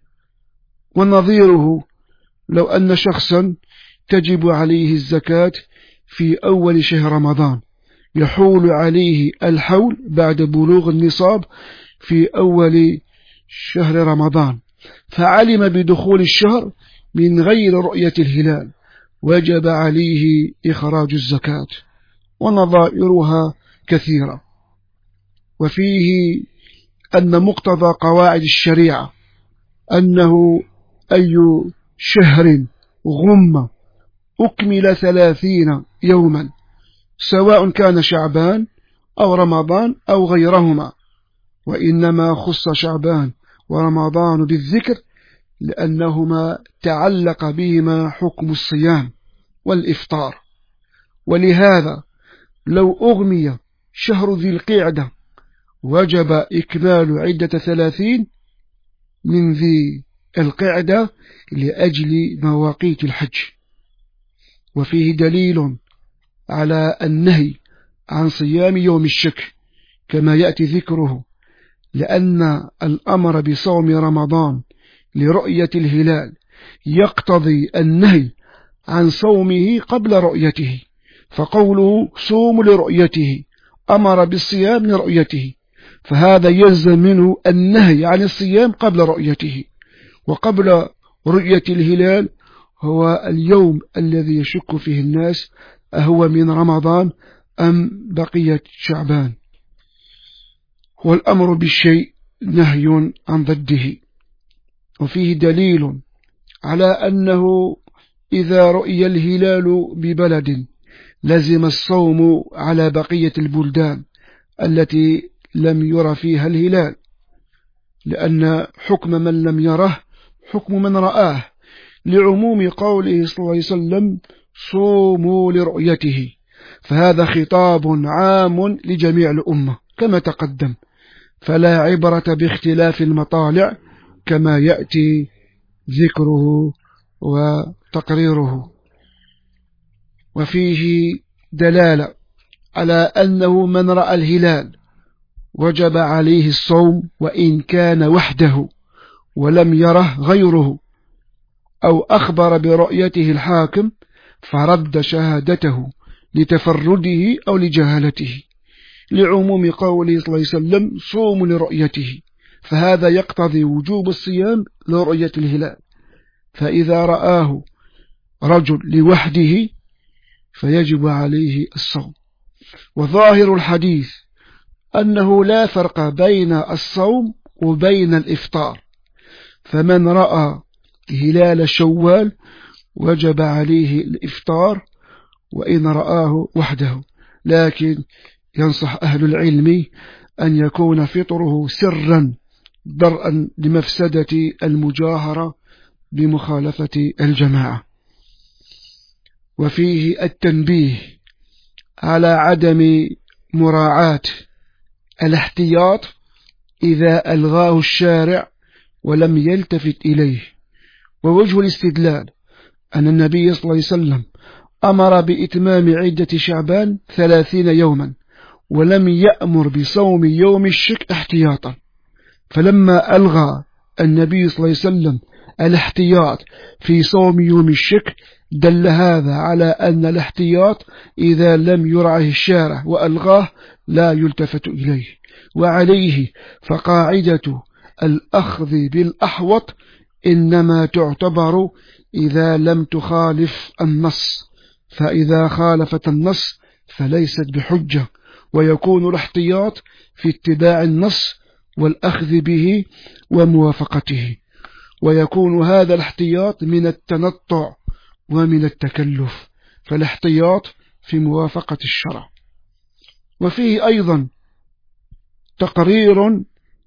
ونظيره لو أن شخصا تجب عليه الزكاة في أول شهر رمضان، يحول عليه الحول بعد بلوغ النصاب في أول شهر رمضان، فعلم بدخول الشهر من غير رؤية الهلال، وجب عليه إخراج الزكاة. ونظائرها كثيرة. وفيه أن مقتضى قواعد الشريعة أنه أي شهر غم أكمل 30 يوما، سواء كان شعبان أو رمضان أو غيرهما، وإنما خص شعبان ورمضان بالذكر لأنهما تعلق بهما حكم الصيام والإفطار. ولهذا لو أغمي شهر ذي القعدة وجب إكمال عدة 30 من ذي القعدة لأجل مواقيت الحج. وفيه دليل على النهي عن صيام يوم الشك كما يأتي ذكره، لأن الأمر بصوم رمضان لرؤية الهلال يقتضي النهي عن صومه قبل رؤيته، فقوله صوم لرؤيته أمر بالصيام لرؤيته، فهذا يلزم منه النهي عن الصيام قبل رؤيته. وقبل رؤية الهلال هو اليوم الذي يشك فيه الناس أهو من رمضان أم بقية شعبان. والأمر بالشيء نهي عن ضده. وفيه دليل على أنه إذا رؤي الهلال ببلد لزم الصوم على بقية البلدان التي لم ير فيها الهلال، لأن حكم من لم يره حكم من رآه، لعموم قوله صلى الله عليه وسلم: صوموا لرؤيته، فهذا خطاب عام لجميع الأمة كما تقدم، فلا عبرة باختلاف المطالع كما يأتي ذكره وتقريره. وفيه دلالة على أنه من رأى الهلال وجب عليه الصوم وإن كان وحده ولم يره غيره، أو أخبر برؤيته الحاكم فرد شهادته لتفرده أو لجهالته، لعموم قوله صلى الله عليه وسلم: صوموا لرؤيته، فهذا يقتضي وجوب الصيام لرؤية الهلال. فإذا رآه رجل لوحده فيجب عليه الصوم. وظاهر الحديث أنه لا فرق بين الصوم وبين الإفطار، فمن رأى هلال شوال وجب عليه الإفطار وإن رآه وحده، لكن ينصح أهل العلم أن يكون فطره سرا درءا لمفسدة المجاهرة بمخالفة الجماعة. وفيه التنبيه على عدم مراعاة الاحتياط إذا ألغاه الشارع ولم يلتفت إليه. ووجه الاستدلال أن النبي صلى الله عليه وسلم أمر بإتمام عدة شعبان 30 يوما ولم يأمر بصوم يوم الشك احتياطا، فلما ألغى النبي صلى الله عليه وسلم الاحتياط في صوم يوم الشك دل هذا على أن الاحتياط إذا لم يرعه الشارع وألغاه لا يلتفت إليه. وعليه فقاعدة الأخذ بالأحوط إنما تعتبر إذا لم تخالف النص، فإذا خالفت النص فليست بحجة، ويكون الاحتياط في اتباع النص والأخذ به وموافقته، ويكون هذا الاحتياط من التنطع ومن التكلف، فالاحتياط في موافقة الشرع. وفيه أيضا تقرير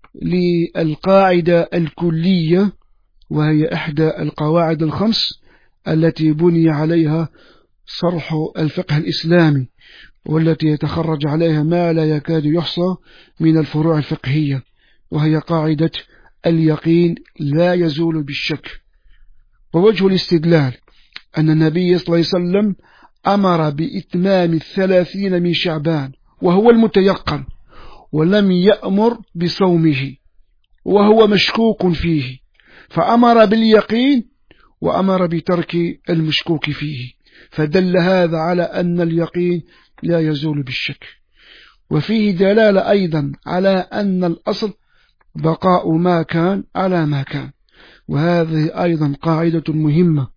للقاعدة الكلية، وهي إحدى القواعد الخمس التي بني عليها صرح الفقه الإسلامي، والتي يتخرج عليها ما لا يكاد يحصى من الفروع الفقهية، وهي قاعدة اليقين لا يزول بالشك. ووجه الاستدلال أن النبي صلى الله عليه وسلم أمر بإتمام 30 من شعبان وهو المتيقن، ولم يأمر بصومه وهو مشكوك فيه، فأمر باليقين وأمر بترك المشكوك فيه، فدل هذا على أن اليقين لا يزول بالشك. وفيه دلالة أيضا على أن الأصل بقاء ما كان على ما كان، وهذه أيضا قاعدة مهمة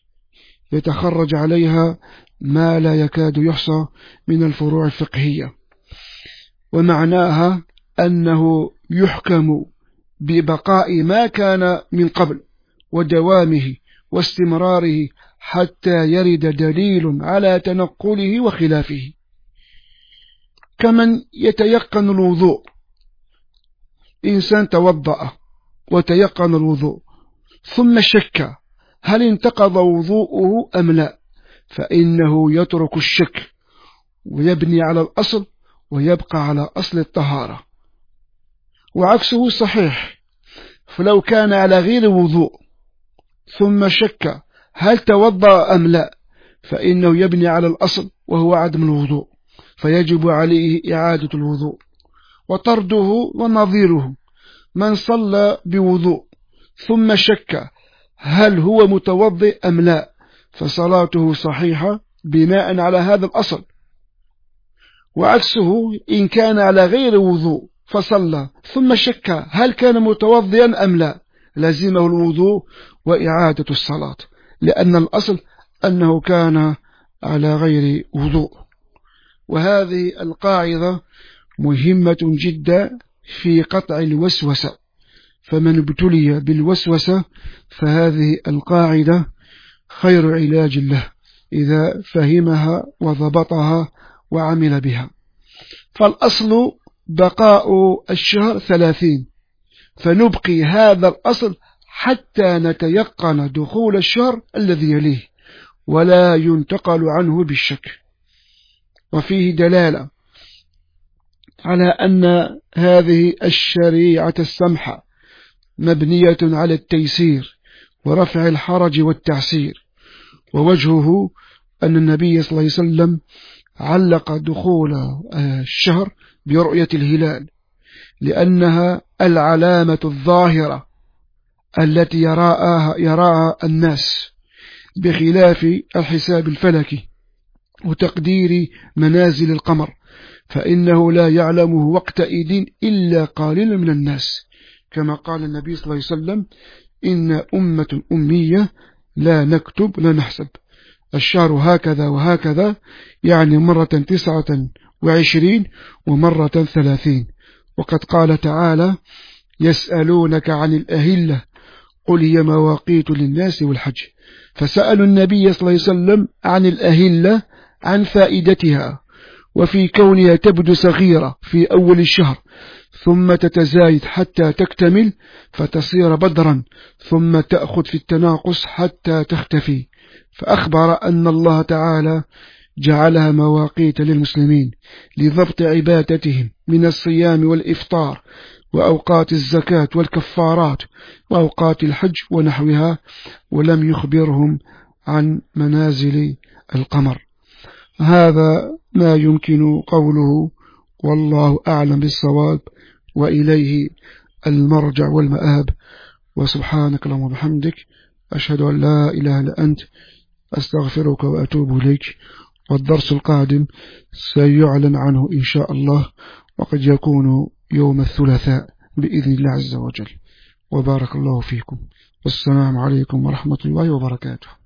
يتخرج عليها ما لا يكاد يحصى من الفروع الفقهية. ومعناها أنه يحكم ببقاء ما كان من قبل ودوامه واستمراره حتى يرد دليل على تنقله وخلافه، كمن يتيقن الوضوء. إنسان توضأ وتيقن الوضوء ثم شك هل انتقض وضوءه أم لا، فإنه يترك الشك ويبني على الأصل ويبقى على أصل الطهارة. وعكسه صحيح، فلو كان على غير وضوء ثم شك هل توضأ أم لا، فإنه يبني على الأصل وهو عدم الوضوء، فيجب عليه إعادة الوضوء. وطرده ونظيره من صلى بوضوء ثم شك هل هو متوضئ أم لا، فصلاته صحيحة بناء على هذا الأصل. وعكسه إن كان على غير وضوء فصلى ثم شك هل كان متوضئا أم لا، لزمه الوضوء وإعادة الصلاة، لأن الأصل أنه كان على غير وضوء. وهذه القاعدة مهمة جدا في قطع الوسوسة، فمن ابتلي بالوسوسة فهذه القاعدة خير علاج له إذا فهمها وضبطها وعمل بها. فالأصل بقاء الشهر 30، فنبقي هذا الأصل حتى نتيقن دخول الشهر الذي يليه ولا ينتقل عنه بالشك. وفيه دلالة على أن هذه الشريعة السمحة مبنية على التيسير ورفع الحرج والتعسير. ووجهه أن النبي صلى الله عليه وسلم علق دخول الشهر برؤية الهلال، لأنها العلامة الظاهرة التي يراها الناس، بخلاف الحساب الفلكي وتقدير منازل القمر، فإنه لا يعلمه وقتئذ إلا قليل من الناس، كما قال النبي صلى الله عليه وسلم: إن أمة أمية لا نكتب لا نحسب. الشهر هكذا وهكذا، يعني مرة 29 ومرة 30. وقد قال تعالى: يسألونك عن الأهلة قل هي مواقيت للناس والحج. فسألوا النبي صلى الله عليه وسلم عن الأهلة، عن فائدتها وفي كونها تبدو صغيرة في أول الشهر، ثم تتزايد حتى تكتمل فتصير بدرا، ثم تأخذ في التناقص حتى تختفي. فأخبر أن الله تعالى جعلها مواقيت للمسلمين لضبط عبادتهم من الصيام والإفطار وأوقات الزكاة والكفارات وأوقات الحج ونحوها، ولم يخبرهم عن منازل القمر. هذا ما يمكن قوله، والله أعلم بالصواب، وإليه المرجع والمآب. وسبحانك اللهم وبحمدك، أشهد أن لا إله إلا أنت، أستغفرك وأتوب إليك. والدرس القادم سيعلن عنه إن شاء الله، وقد يكون يوم الثلاثاء بإذن الله عز وجل. وبارك الله فيكم، والسلام عليكم ورحمة الله وبركاته.